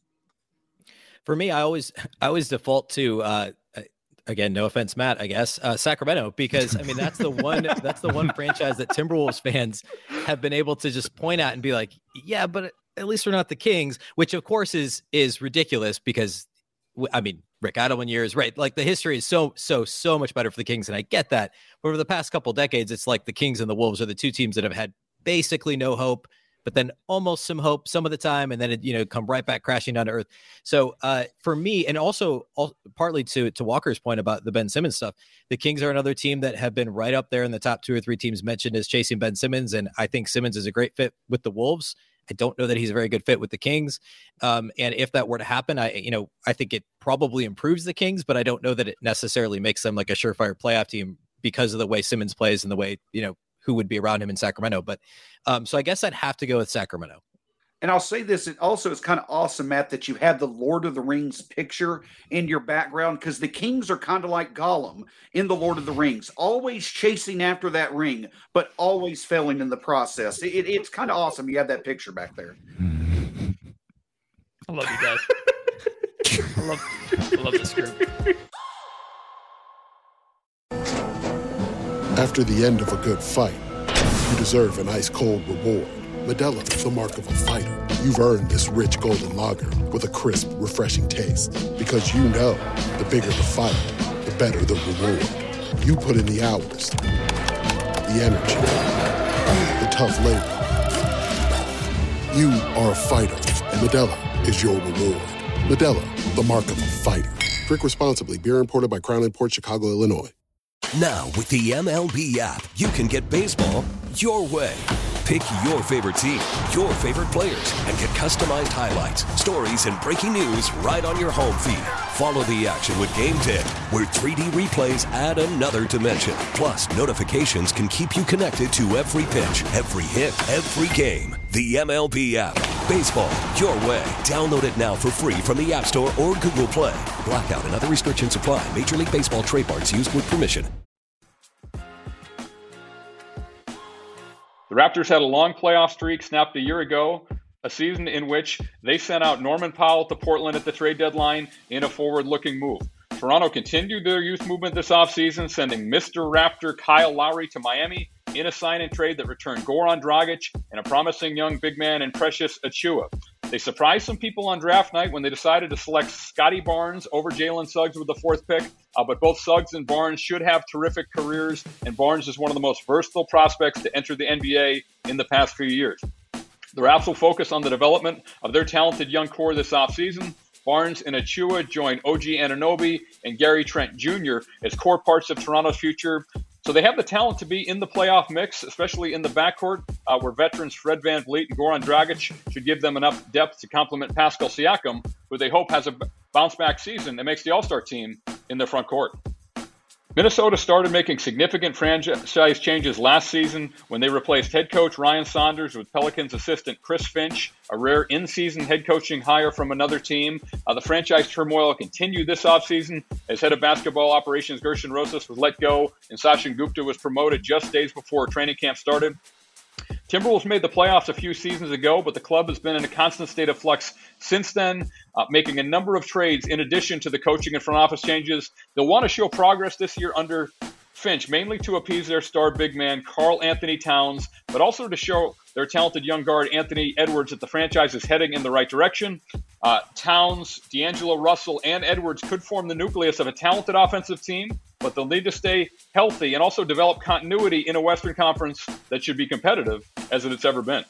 For me, I always default to again, no offense, Matt, I guess, Sacramento, because I mean, that's the one franchise that Timberwolves fans have been able to just point at and be like, yeah, but at least we're not the Kings, which of course is ridiculous because I mean, Rick Adelman years, right? Like the history is so much better for the Kings. And I get that. But over the past couple of decades, it's like the Kings and the Wolves are the two teams that have had basically no hope, but then almost some hope some of the time. And then it, come right back crashing down to earth. So for me, and also partly to Walker's point about the Ben Simmons stuff, the Kings are another team that have been right up there in the top 2 or 3 teams mentioned as chasing Ben Simmons. And I think Simmons is a great fit with the Wolves. I don't know that he's a very good fit with the Kings. And if that were to happen, I think it probably improves the Kings, but I don't know that it necessarily makes them like a surefire playoff team because of the way Simmons plays and the way, who would be around him in Sacramento. But so I guess I'd have to go with Sacramento. And I'll say this, it also is kind of awesome, Matt, that you have the Lord of the Rings picture in your background, because the Kings are kind of like Gollum in the Lord of the Rings, always chasing after that ring, but always failing in the process. It's kind of awesome. You have that picture back there. I love you guys. I love this group. After the end of a good fight, you deserve an ice-cold reward. Modelo is the mark of a fighter. You've earned this rich golden lager with a crisp, refreshing taste. Because you know, the bigger the fight, the better the reward. You put in the hours, the energy, the tough labor. You are a fighter, and Modelo is your reward. Modelo, the mark of a fighter. Drink responsibly. Beer imported by Crown Imports, Chicago, Illinois. Now, with the MLB app, you can get baseball your way. Pick your favorite team, your favorite players, and get customized highlights, stories, and breaking news right on your home feed. Follow the action with Game Day, where 3D replays add another dimension. Plus, notifications can keep you connected to every pitch, every hit, every game. The MLB app. Baseball your way. Download it now for free from the App Store or Google Play. Blackout and other restrictions apply. Major League Baseball trademarks used with permission. The Raptors had a long playoff streak snapped a year ago, a season in which they sent out Norman Powell to Portland at the trade deadline in a forward-looking move. Toronto continued their youth movement this offseason, sending Mr. Raptor Kyle Lowry to Miami in a sign-and-trade that returned Goran Dragic and a promising young big man in Precious Achiuwa. They surprised some people on draft night when they decided to select Scotty Barnes over Jalen Suggs with the 4th pick, but both Suggs and Barnes should have terrific careers, and Barnes is one of the most versatile prospects to enter the NBA in the past few years. The Raps will focus on the development of their talented young core this offseason. Barnes and Achiuwa join OG Anunoby and Gary Trent Jr. as core parts of Toronto's future. So they have the talent to be in the playoff mix, especially in the backcourt, where veterans Fred VanVleet and Goran Dragic should give them enough depth to complement Pascal Siakam, who they hope has a bounce-back season that makes the All-Star team in their front court. Minnesota started making significant franchise changes last season when they replaced head coach Ryan Saunders with Pelicans assistant Chris Finch, a rare in-season head coaching hire from another team. The franchise turmoil continued this offseason as head of basketball operations Gershon Rosas was let go and Sachin Gupta was promoted just days before training camp started. Timberwolves made the playoffs a few seasons ago, but the club has been in a constant state of flux since then, making a number of trades in addition to the coaching and front office changes. They'll want to show progress this year under Finch, mainly to appease their star big man, Karl Anthony Towns, but also to show their talented young guard, Anthony Edwards, that the franchise is heading in the right direction. Towns, D'Angelo Russell, and Edwards could form the nucleus of a talented offensive team, but they'll need to stay healthy and also develop continuity in a Western Conference that should be competitive as it's ever been.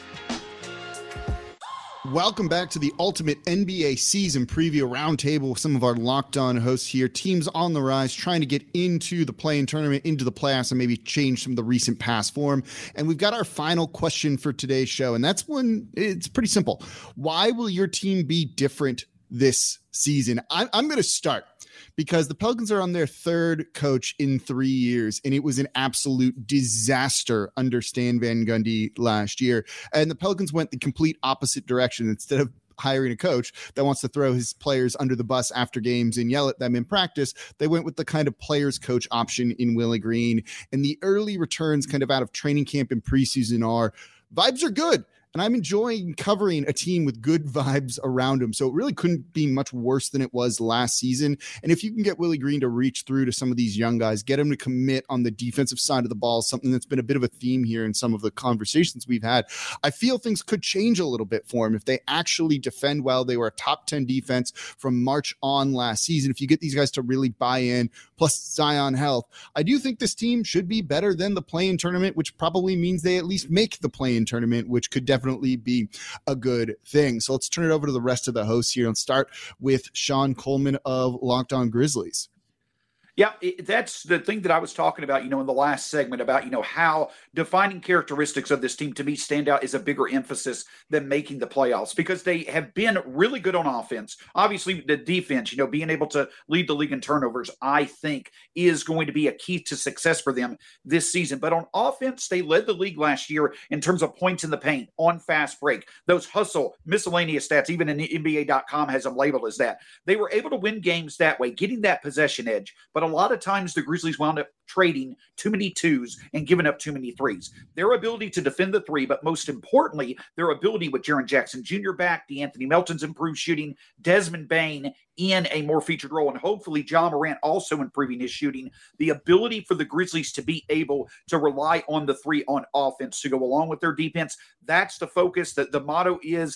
Welcome back to the Ultimate NBA Season Preview Roundtable with some of our Locked On hosts here. Teams on the rise, trying to get into the play-in tournament, into the playoffs, and maybe change some of the recent past form. And we've got our final question for today's show, and that's one. It's pretty simple. Why will your team be different this season? I'm going to start, because the Pelicans are on their 3rd coach in 3 years, and it was an absolute disaster under Stan Van Gundy last year. And the Pelicans went the complete opposite direction. Instead of hiring a coach that wants to throw his players under the bus after games and yell at them in practice, they went with the kind of players coach option in Willie Green. And the early returns kind of out of training camp and preseason vibes are good. And I'm enjoying covering a team with good vibes around him. So it really couldn't be much worse than it was last season. And if you can get Willie Green to reach through to some of these young guys, get him to commit on the defensive side of the ball, something that's been a bit of a theme here in some of the conversations we've had, I feel things could change a little bit for him if they actually defend well. They were a top 10 defense from March on last season. If you get these guys to really buy in, plus Zion health, I do think this team should be better than the play-in tournament, which probably means they at least make the play-in tournament, which could definitely be a good thing. So let's turn it over to the rest of the hosts here and start with Sean Coleman of Locked On Grizzlies. Yeah, that's the thing that I was talking about, in the last segment about, how defining characteristics of this team to me stand out is a bigger emphasis than making the playoffs, because they have been really good on offense. Obviously, the defense, being able to lead the league in turnovers, I think is going to be a key to success for them this season. But on offense, they led the league last year in terms of points in the paint, on fast break, those hustle, miscellaneous stats, even in NBA.com has them labeled as that. They were able to win games that way, getting that possession edge. But a lot of times the Grizzlies wound up trading too many twos and giving up too many threes. Their ability to defend the three, but most importantly, their ability with Jaren Jackson Jr. back, DeAnthony Melton's improved shooting, Desmond Bane in a more featured role, and hopefully Ja Morant also improving his shooting, the ability for the Grizzlies to be able to rely on the three on offense to go along with their defense. That's the focus. The motto is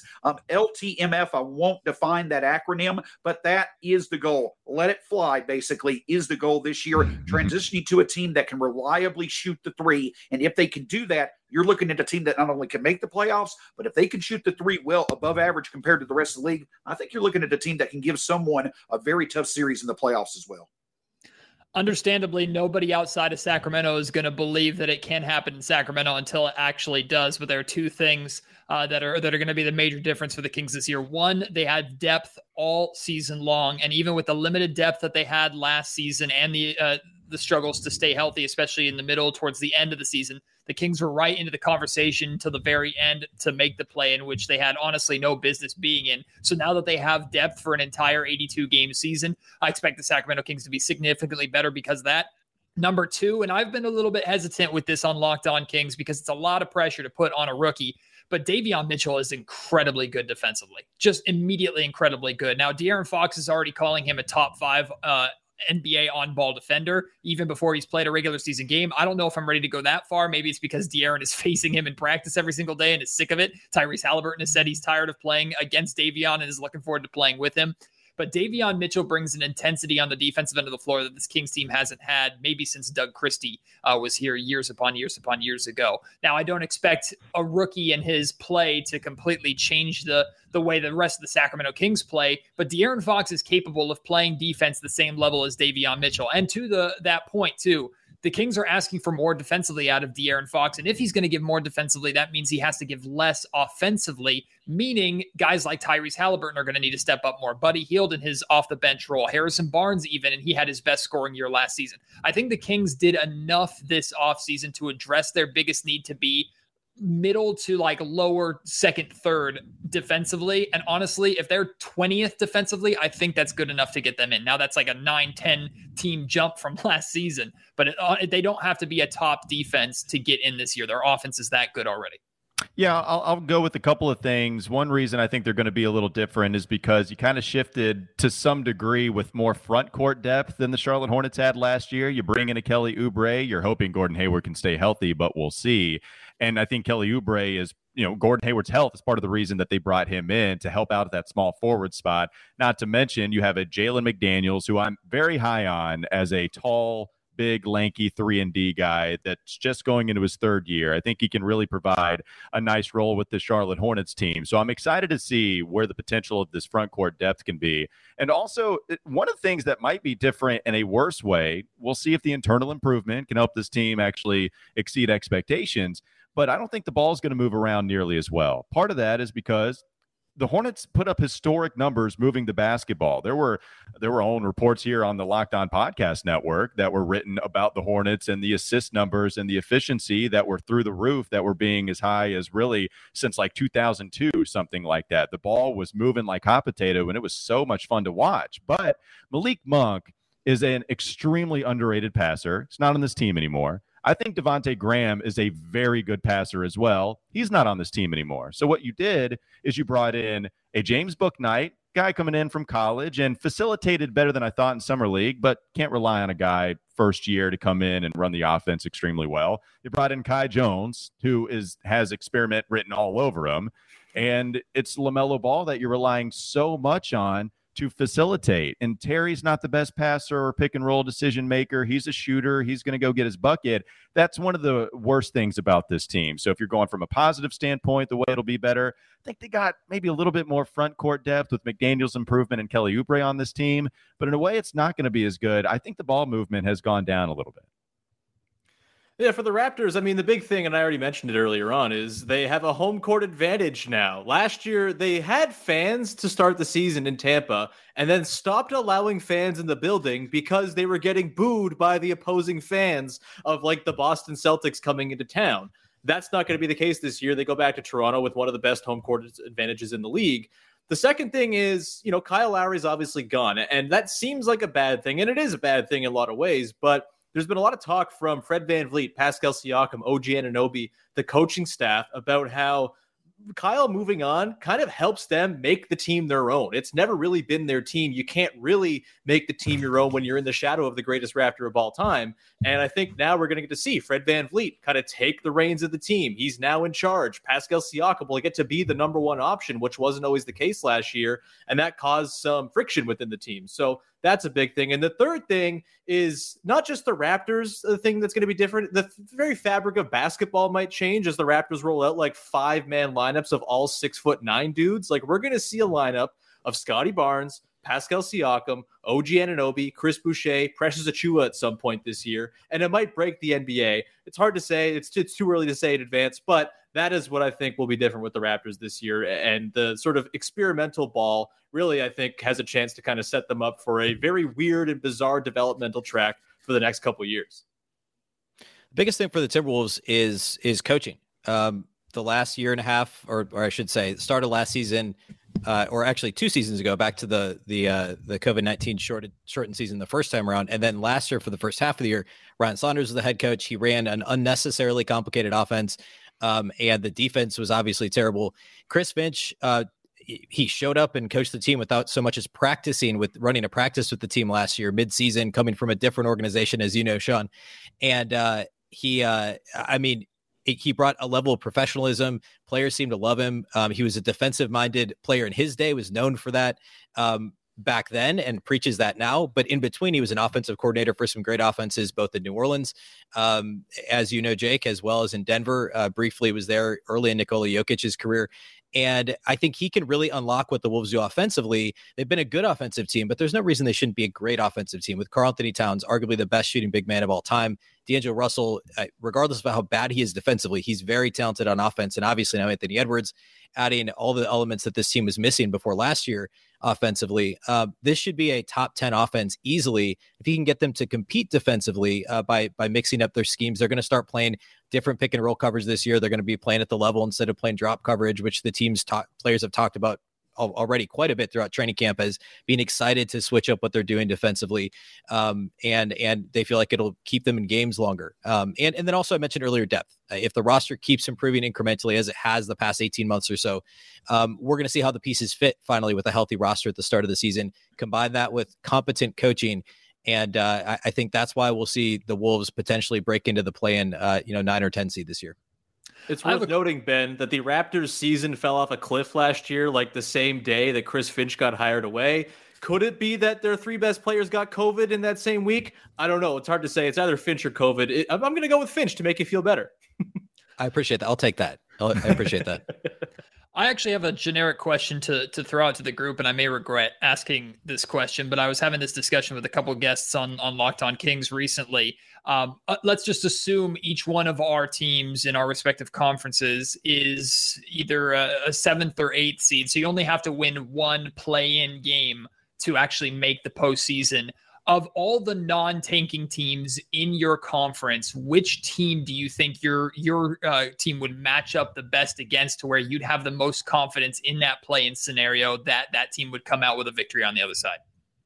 LTMF. I won't define that acronym, but that is the goal. Let it fly, basically, is the the goal this year, transitioning to a team that can reliably shoot the three. And if they can do that, you're looking at a team that not only can make the playoffs, but if they can shoot the three well above average compared to the rest of the league, I think you're looking at a team that can give someone a very tough series in the playoffs as well. Understandably, nobody outside of Sacramento is going to believe that it can happen in Sacramento until it actually does. But there are two things that are going to be the major difference for the Kings this year. One, they had depth all season long, and even with the limited depth that they had last season and the struggles to stay healthy, especially in the middle towards the end of the season, the Kings were right into the conversation to the very end to make the play in which they had honestly no business being in. So now that they have depth for an entire 82-game season, I expect the Sacramento Kings to be significantly better because of that. Number two, and I've been a little bit hesitant with this on Locked On Kings because it's a lot of pressure to put on a rookie, but Davion Mitchell is incredibly good defensively, just immediately incredibly good. Now, De'Aaron Fox is already calling him a top 5 NBA on-ball defender, even before he's played a regular season game. I don't know if I'm ready to go that far. Maybe it's because De'Aaron is facing him in practice every single day and is sick of it. Tyrese Halliburton has said he's tired of playing against Davion and is looking forward to playing with him. But Davion Mitchell brings an intensity on the defensive end of the floor that this Kings team hasn't had maybe since Doug Christie was here years upon years ago. Now, I don't expect a rookie and his play to completely change the way the rest of the Sacramento Kings play, but De'Aaron Fox is capable of playing defense the same level as Davion Mitchell. And to that point, too, the Kings are asking for more defensively out of De'Aaron Fox. And if he's going to give more defensively, that means he has to give less offensively, meaning guys like Tyrese Halliburton are going to need to step up more. Buddy Hield in his off-the-bench role. Harrison Barnes even, and he had his best scoring year last season. I think the Kings did enough this offseason to address their biggest need to be middle to like lower second, third defensively. And honestly, if they're 20th defensively, I think that's good enough to get them in. Now that's like a 9-10 team jump from last season, but they don't have to be a top defense to get in this year. Their offense is that good already. Yeah, I'll go with a couple of things. One reason I think they're going to be a little different is because you kind of shifted to some degree with more front court depth than the Charlotte Hornets had last year. You bring in a Kelly Oubre. You're hoping Gordon Hayward can stay healthy, but we'll see. And I think Kelly Oubre is, Gordon Hayward's health is part of the reason that they brought him in to help out at that small forward spot. Not to mention you have a Jalen McDaniels, who I'm very high on as a tall, big, lanky 3-and-D guy that's just going into his third year. I think he can really provide a nice role with the Charlotte Hornets team. So I'm excited to see where the potential of this front court depth can be. And also, one of the things that might be different in a worse way, we'll see if the internal improvement can help this team actually exceed expectations. But I don't think the ball is going to move around nearly as well. Part of that is because the Hornets put up historic numbers moving the basketball. There were own reports here on the Locked On Podcast Network that were written about the Hornets and the assist numbers and the efficiency that were through the roof, that were being as high as really since like 2002, something like that. The ball was moving like hot potato, and it was so much fun to watch. But Malik Monk is an extremely underrated passer. He's not on this team anymore. I think Devontae Graham is a very good passer as well. He's not on this team anymore. So what you did is you brought in a James Bouknight, guy coming in from college and facilitated better than I thought in Summer League, but can't rely on a guy first year to come in and run the offense extremely well. You brought in Kai Jones, who has experiment written all over him. And it's LaMelo Ball that you're relying so much on to facilitate. And Terry's not the best passer or pick and roll decision maker. He's a shooter. He's going to go get his bucket. That's one of the worst things about this team. So if you're going from a positive standpoint, the way it'll be better, I think they got maybe a little bit more front court depth with McDaniels' improvement and Kelly Oubre on this team. But in a way, it's not going to be as good. I think the ball movement has gone down a little bit. Yeah, for the Raptors, I mean, the big thing, and I already mentioned it earlier on, is they have a home court advantage now. Last year, they had fans to start the season in Tampa and then stopped allowing fans in the building because they were getting booed by the opposing fans of like the Boston Celtics coming into town. That's not going to be the case this year. They go back to Toronto with one of the best home court advantages in the league. The second thing is, Kyle Lowry's obviously gone, and that seems like a bad thing, and it is a bad thing in a lot of ways, but there's been a lot of talk from Fred VanVleet, Pascal Siakam, OG Anunoby, the coaching staff, about how Kyle moving on kind of helps them make the team their own. It's never really been their team. You can't really make the team your own when you're in the shadow of the greatest Raptor of all time. And I think now we're going to get to see Fred VanVleet kind of take the reins of the team. He's now in charge. Pascal Siakam will get to be the number one option, which wasn't always the case last year. And that caused some friction within the team. So That's a big thing. And the third thing is not just the Raptors, the thing that's going to be different. The very fabric of basketball might change as the Raptors roll out like 5-man lineups of all 6'9" dudes. Like, we're going to see a lineup of Scotty Barnes, Pascal Siakam, OG Anunoby, Chris Boucher, Precious Achiuwa at some point this year, and it might break the NBA. It's hard to say. It's too early to say in advance, but that is what I think will be different with the Raptors this year. And the sort of experimental ball really, I think, has a chance to kind of set them up for a very weird and bizarre developmental track for the next couple of years. The biggest thing for the Timberwolves is coaching. The last year and a half, or I should say, the start of last season, or actually 2 seasons ago, back to the COVID-19 shortened season the first time around, and then last year for the first half of the year, Ryan Saunders was the head coach. He ran an unnecessarily complicated offense, and the defense was obviously terrible. Chris Finch, he showed up and coached the team without so much as practicing with running a practice with the team last year, mid-season, coming from a different organization, as you know, Sean, and he brought a level of professionalism. Players seemed to love him. He was a defensive-minded player in his day, was known for that back then and preaches that now. But in between, he was an offensive coordinator for some great offenses, both in New Orleans, as you know, Jake, as well as in Denver. Briefly was there early in Nikola Jokic's career. And I think he can really unlock what the Wolves do offensively. They've been a good offensive team, but there's no reason they shouldn't be a great offensive team with Karl-Anthony Towns, arguably the best shooting big man of all time. D'Angelo Russell, regardless of how bad he is defensively, he's very talented on offense. And obviously now Anthony Edwards adding all the elements that this team was missing before last year offensively. This should be a top 10 offense easily. If you can get them to compete defensively by mixing up their schemes, they're going to start playing different pick and roll coverage this year. They're going to be playing at the level instead of playing drop coverage, which the team's players have talked about already quite a bit throughout training camp as being excited to switch up what they're doing defensively. And they feel like it'll keep them in games longer. And then also I mentioned earlier, depth. If the roster keeps improving incrementally as it has the past 18 months or so, we're going to see how the pieces fit finally with a healthy roster at the start of the season. Combine that with competent coaching. And I think that's why we'll see the Wolves potentially break into the play-in 9 or 10 seed this year. It's worth noting, Ben, that the Raptors season fell off a cliff last year, like the same day that Chris Finch got hired away. Could it be that their 3 best players got COVID in that same week? I don't know. It's hard to say. It's either Finch or COVID. I'm going to go with Finch to make you feel better. I appreciate that. I'll take that. I appreciate that. I actually have a generic question to throw out to the group, and I may regret asking this question, but I was having this discussion with a couple of guests on Locked On Kings recently. Let's just assume each one of our teams in our respective conferences is either a 7th or 8th seed. So you only have to win one play-in game to actually make the postseason. Of all the non-tanking teams in your conference, which team do you think your team would match up the best against to where you'd have the most confidence in that play-in scenario that team would come out with a victory on the other side?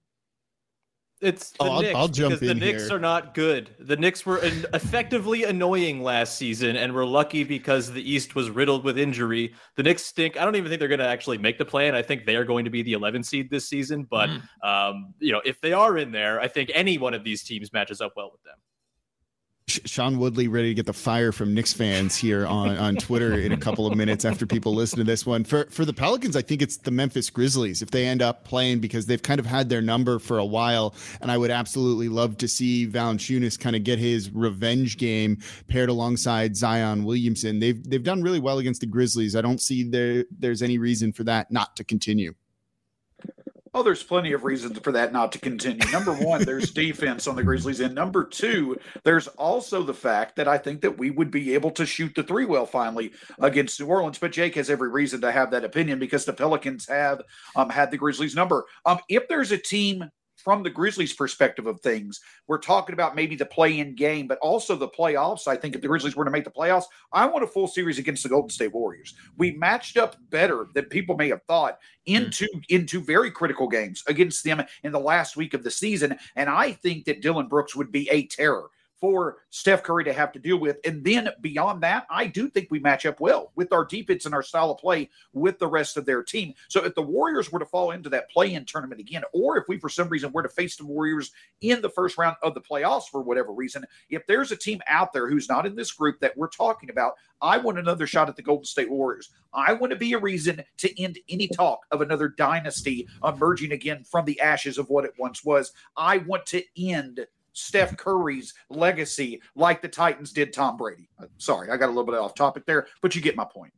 It's the Knicks, I'll jump because the Knicks here. are not good. The Knicks were effectively annoying last season, and we're lucky because the East was riddled with injury. The Knicks stink. I don't even think they're going to actually make the play-in. I think they are going to be the 11th seed this season. But if they are in there, I think any one of these teams matches up well with them. Sean Woodley ready to get the fire from Knicks fans here on Twitter in a couple of minutes after people listen to this one. For the Pelicans, I think it's the Memphis Grizzlies if they end up playing, because they've kind of had their number for a while, and I would absolutely love to see Valanciunas kind of get his revenge game paired alongside Zion Williamson. They've done really well against the Grizzlies. I don't see there's any reason for that not to continue. Oh, there's plenty of reasons for that not to continue. Number one, there's defense on the Grizzlies. And number two, there's also the fact that I think that we would be able to shoot the 3 well finally against New Orleans. But Jake has every reason to have that opinion because the Pelicans have had the Grizzlies number. If there's a team from the Grizzlies' perspective of things, we're talking about maybe the play-in game, but also the playoffs. I think if the Grizzlies were to make the playoffs, I want a full series against the Golden State Warriors. We matched up better than people may have thought into very critical games against them in the last week of the season, and I think that Dylan Brooks would be a terror for Steph Curry to have to deal with. And then beyond that, I do think we match up well with our defense and our style of play with the rest of their team. So if the Warriors were to fall into that play-in tournament again, or if we for some reason were to face the Warriors in the first round of the playoffs for whatever reason, if there's a team out there who's not in this group that we're talking about, I want another shot at the Golden State Warriors. I want to be a reason to end any talk of another dynasty emerging again from the ashes of what it once was. I want to end Steph Curry's legacy like the Titans did Tom Brady. Sorry, I got a little bit off topic there, but you get my point.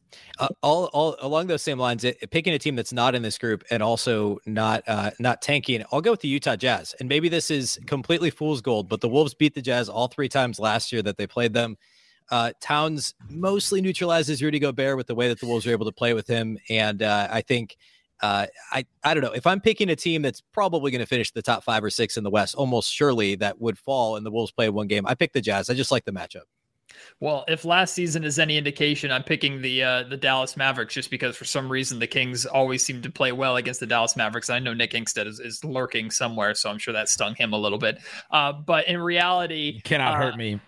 All along those same lines, picking a team that's not in this group and also not tanking, I'll go with the Utah Jazz. And maybe this is completely fool's gold, but the Wolves beat the Jazz all 3 times last year that they played them. Towns mostly neutralizes Rudy Gobert with the way that the Wolves are able to play with him. And I think I don't know if I'm picking a team that's probably going to finish the top 5 or 6 in the West, almost surely that would fall and the Wolves play one game. I pick the Jazz. I just like the matchup. Well, if last season is any indication, I'm picking the Dallas Mavericks just because for some reason the Kings always seem to play well against the Dallas Mavericks. I know Nick Inkstead is lurking somewhere, so I'm sure that stung him a little bit. But in reality, you cannot hurt me.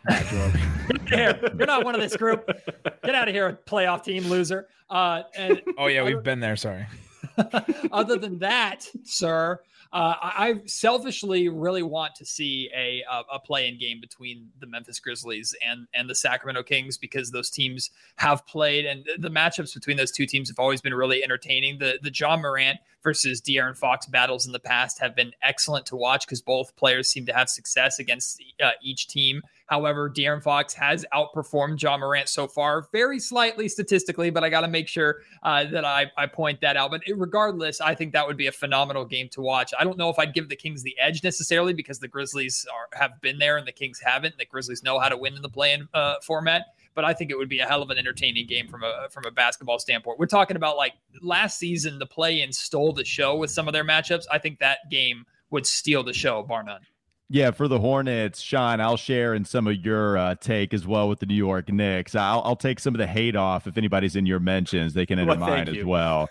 You're not one of this group. Get out of here, playoff team loser. And oh yeah, we've been there. Sorry. Other than that, sir, I selfishly really want to see a play-in game between the Memphis Grizzlies and the Sacramento Kings because those teams have played, and the matchups between those two teams have always been really entertaining. The John Morant versus De'Aaron Fox battles in the past have been excellent to watch because both players seem to have success against each team. However, De'Aaron Fox has outperformed John Morant so far, very slightly statistically, but I got to make sure that I point that out. But regardless, I think that would be a phenomenal game to watch. I don't know if I'd give the Kings the edge necessarily because the Grizzlies have been there and the Kings haven't. The Grizzlies know how to win in the play-in format. But I think it would be a hell of an entertaining game from a basketball standpoint. We're talking about like last season, the play-in stole the show with some of their matchups. I think that game would steal the show, bar none. Yeah, for the Hornets, Sean, I'll share in some of your take as well with the New York Knicks. I'll take some of the hate off if anybody's in your mentions. They can enter mine as well.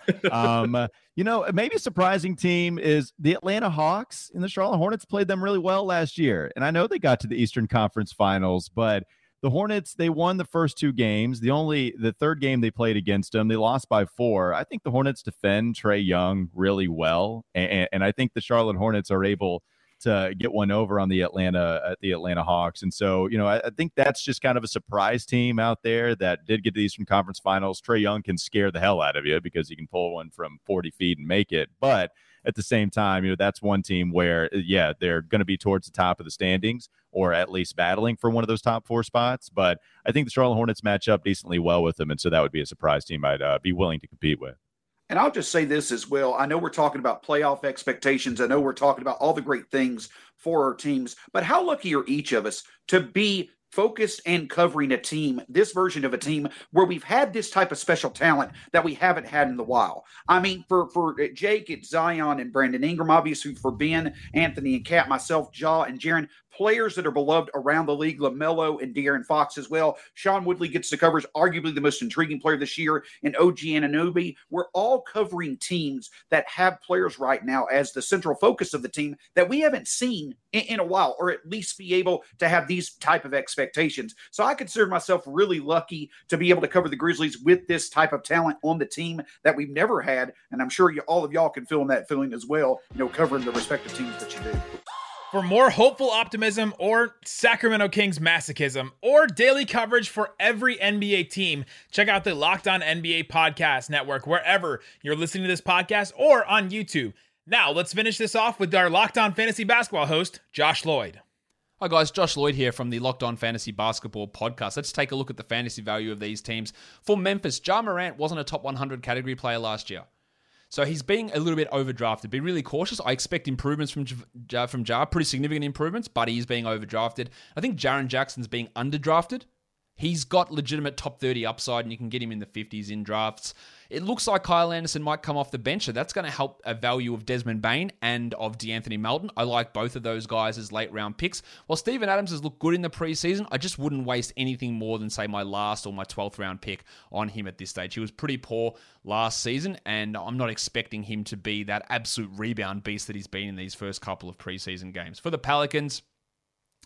Maybe a surprising team is the Atlanta Hawks, and the Charlotte Hornets played them really well last year. And I know they got to the Eastern Conference Finals, but the Hornets, they won the first 2 games. The third game they played against them, they lost by 4. I think the Hornets defend Trae Young really well, and I think the Charlotte Hornets are able to get one over on the Atlanta Hawks. And so, I think that's just kind of a surprise team out there that did get to the Eastern Conference Finals. Trae Young can scare the hell out of you because he can pull one from 40 feet and make it. But at the same time, that's one team where, they're going to be towards the top of the standings or at least battling for one of those top 4 spots. But I think the Charlotte Hornets match up decently well with them. And so that would be a surprise team I'd be willing to compete with. And I'll just say this as well. I know we're talking about playoff expectations. I know we're talking about all the great things for our teams, but how lucky are each of us to be focused and covering a team, this version of a team where we've had this type of special talent that we haven't had in a while. I mean, for Jake, it's Zion and Brandon Ingram, obviously for Ben, Anthony and Kat, myself, Ja and Jaron, players that are beloved around the league, LaMelo and De'Aaron Fox as well. Sean Woodley gets to cover arguably the most intriguing player this year in OG Anunoby. We're all covering teams that have players right now as the central focus of the team that we haven't seen in a while, or at least be able to have these type of expectations. So I consider myself really lucky to be able to cover the Grizzlies with this type of talent on the team that we've never had. And I'm sure all of y'all can feel that feeling as well, covering the respective teams that you do. For more hopeful optimism or Sacramento Kings masochism or daily coverage for every NBA team, check out the Locked On NBA Podcast Network wherever you're listening to this podcast or on YouTube. Now, let's finish this off with our Locked On Fantasy Basketball host, Josh Lloyd. Hi guys, Josh Lloyd here from the Locked On Fantasy Basketball podcast. Let's take a look at the fantasy value of these teams. For Memphis, Ja Morant wasn't a top 100 category player last year. So he's being a little bit overdrafted. Be really cautious. I expect improvements from Ja, pretty significant improvements, but he's being overdrafted. I think Jaren Jackson's being underdrafted. He's got legitimate top 30 upside, and you can get him in the 50s in drafts. It looks like Kyle Anderson might come off the bench, so that's going to help a value of Desmond Bane and of DeAnthony Melton. I like both of those guys as late-round picks. While Steven Adams has looked good in the preseason, I just wouldn't waste anything more than, say, my last or my 12th-round pick on him at this stage. He was pretty poor last season, and I'm not expecting him to be that absolute rebound beast that he's been in these first couple of preseason games. For the Pelicans,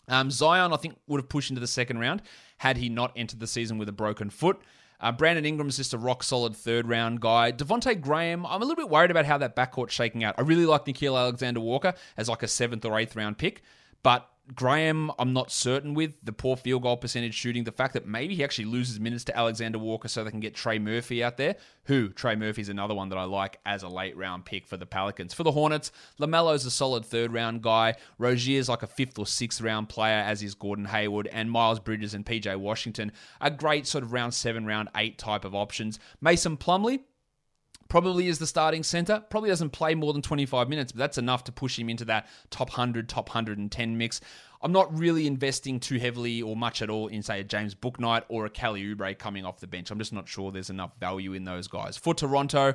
Zion, I think, would have pushed into the second round had he not entered the season with a broken foot. Brandon Ingram's just a rock-solid third-round guy. Devontae Graham, I'm a little bit worried about how that backcourt's shaking out. I really like Nickeil Alexander-Walker as like a 7th or 8th round pick, but Graham, I'm not certain with the poor field goal percentage shooting. The fact that maybe he actually loses minutes to Alexander Walker so they can get Trey Murphy out there. Trey Murphy's another one that I like as a late round pick for the Pelicans. For the Hornets, LaMelo's a solid 3rd round guy. Rozier's like a 5th or 6th round player, as is Gordon Hayward. And Miles Bridges and PJ Washington are great sort of round 7, round 8 type of options. Mason Plumlee probably is the starting center. Probably doesn't play more than 25 minutes, but that's enough to push him into that top 100, top 110 mix. I'm not really investing too heavily or much at all in, say, a James Bouknight or a Kelly Oubre coming off the bench. I'm just not sure there's enough value in those guys. For Toronto,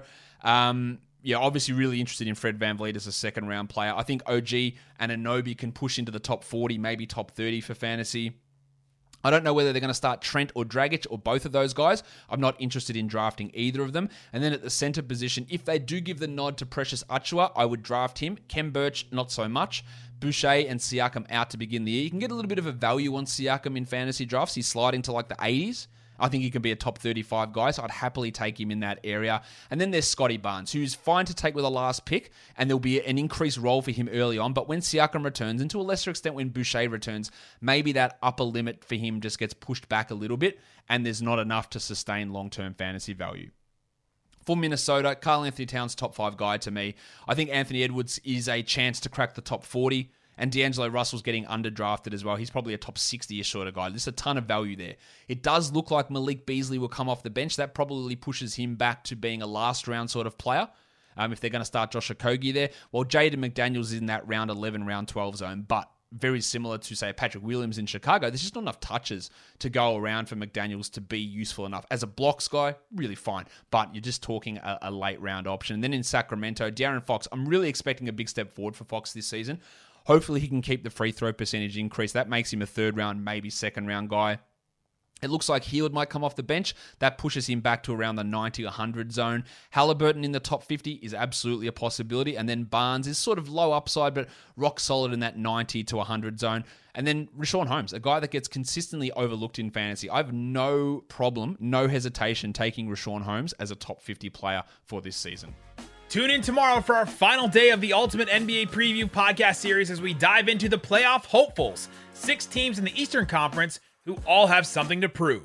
obviously really interested in Fred VanVleet as a 2nd round player. I think OG and Anunoby can push into the top 40, maybe top 30 for fantasy. I don't know whether they're going to start Trent or Dragic or both of those guys. I'm not interested in drafting either of them. And then at the center position, if they do give the nod to Precious Achiuwa, I would draft him. Kem Birch, not so much. Boucher and Siakam out to begin the year. You can get a little bit of a value on Siakam in fantasy drafts. He's sliding to like the 80s. I think he can be a top 35 guy, so I'd happily take him in that area. And then there's Scotty Barnes, who's fine to take with a last pick, and there'll be an increased role for him early on. But when Siakam returns, and to a lesser extent when Boucher returns, maybe that upper limit for him just gets pushed back a little bit, and there's not enough to sustain long-term fantasy value. For Minnesota, Karl-Anthony Towns, top 5 guy to me. I think Anthony Edwards is a chance to crack the top 40. And D'Angelo Russell's getting underdrafted as well. He's probably a top 60-ish sort of guy. There's a ton of value there. It does look like Malik Beasley will come off the bench. That probably pushes him back to being a last-round sort of player if they're going to start Josh Okogie there. While Jaden McDaniels is in that round 11, round 12 zone. But very similar to, say, Patrick Williams in Chicago, there's just not enough touches to go around for McDaniels to be useful enough. As a blocks guy, really fine. But you're just talking a late-round option. And then in Sacramento, De'Aaron Fox, I'm really expecting a big step forward for Fox this season. Hopefully he can keep the free throw percentage increase. That makes him a 3rd round, maybe 2nd round guy. It looks like Heald might come off the bench. That pushes him back to around the 90-100 zone. Halliburton in the top 50 is absolutely a possibility. And then Barnes is sort of low upside, but rock solid in that 90 to 100 zone. And then Richaun Holmes, a guy that gets consistently overlooked in fantasy. I have no problem, no hesitation taking Richaun Holmes as a top 50 player for this season. Tune in tomorrow for our final day of the Ultimate NBA Preview podcast series as we dive into the playoff hopefuls, 6 teams in the Eastern Conference who all have something to prove.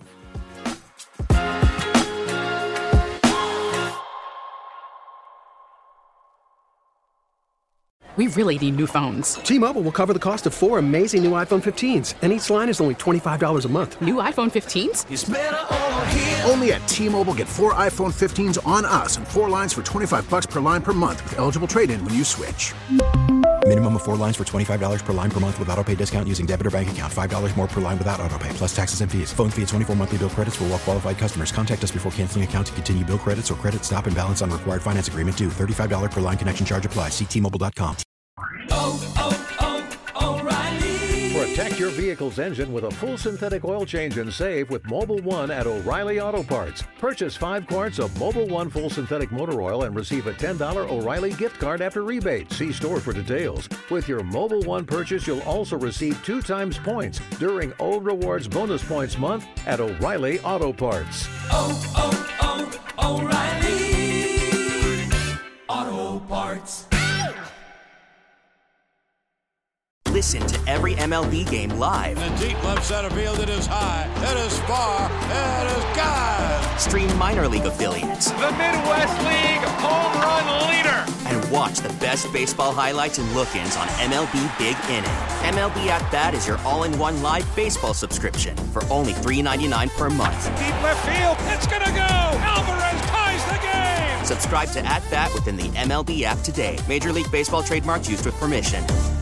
We really need new phones. T-Mobile will cover the cost of 4 amazing new iPhone 15s, and each line is only $25 a month. New iPhone 15s? It's better over here. Only at T-Mobile, get 4 iPhone 15s on us and 4 lines for $25 per line per month with eligible trade-in when you switch. Minimum of 4 lines for $25 per line per month with autopay discount using debit or bank account. $5 more per line without autopay, plus taxes and fees. Phone fee at 24 monthly bill credits for well-qualified customers. Contact us before canceling account to continue bill credits or credit stop and balance on required finance agreement due. $35 per line connection charge applies. See T-Mobile.com. O'Reilly. Protect your vehicle's engine with a full synthetic oil change and save with Mobil 1 at O'Reilly Auto Parts. Purchase 5 quarts of Mobil 1 full synthetic motor oil and receive a $10 O'Reilly gift card after rebate. See store for details. With your Mobil 1 purchase, you'll also receive 2 times points during O Rewards Bonus Points Month at O'Reilly Auto Parts. O'Reilly Auto Parts. Listen to every MLB game live. In the deep left center field, it is high, it is far, it is God. Stream minor league affiliates. The Midwest League home run leader. And watch the best baseball highlights and look-ins on MLB Big Inning. MLB At Bat is your all-in-one live baseball subscription for only $3.99 per month. Deep left field, it's gonna go. Alvarez ties the game. Subscribe to At Bat within the MLB app today. Major League Baseball trademarks used with permission.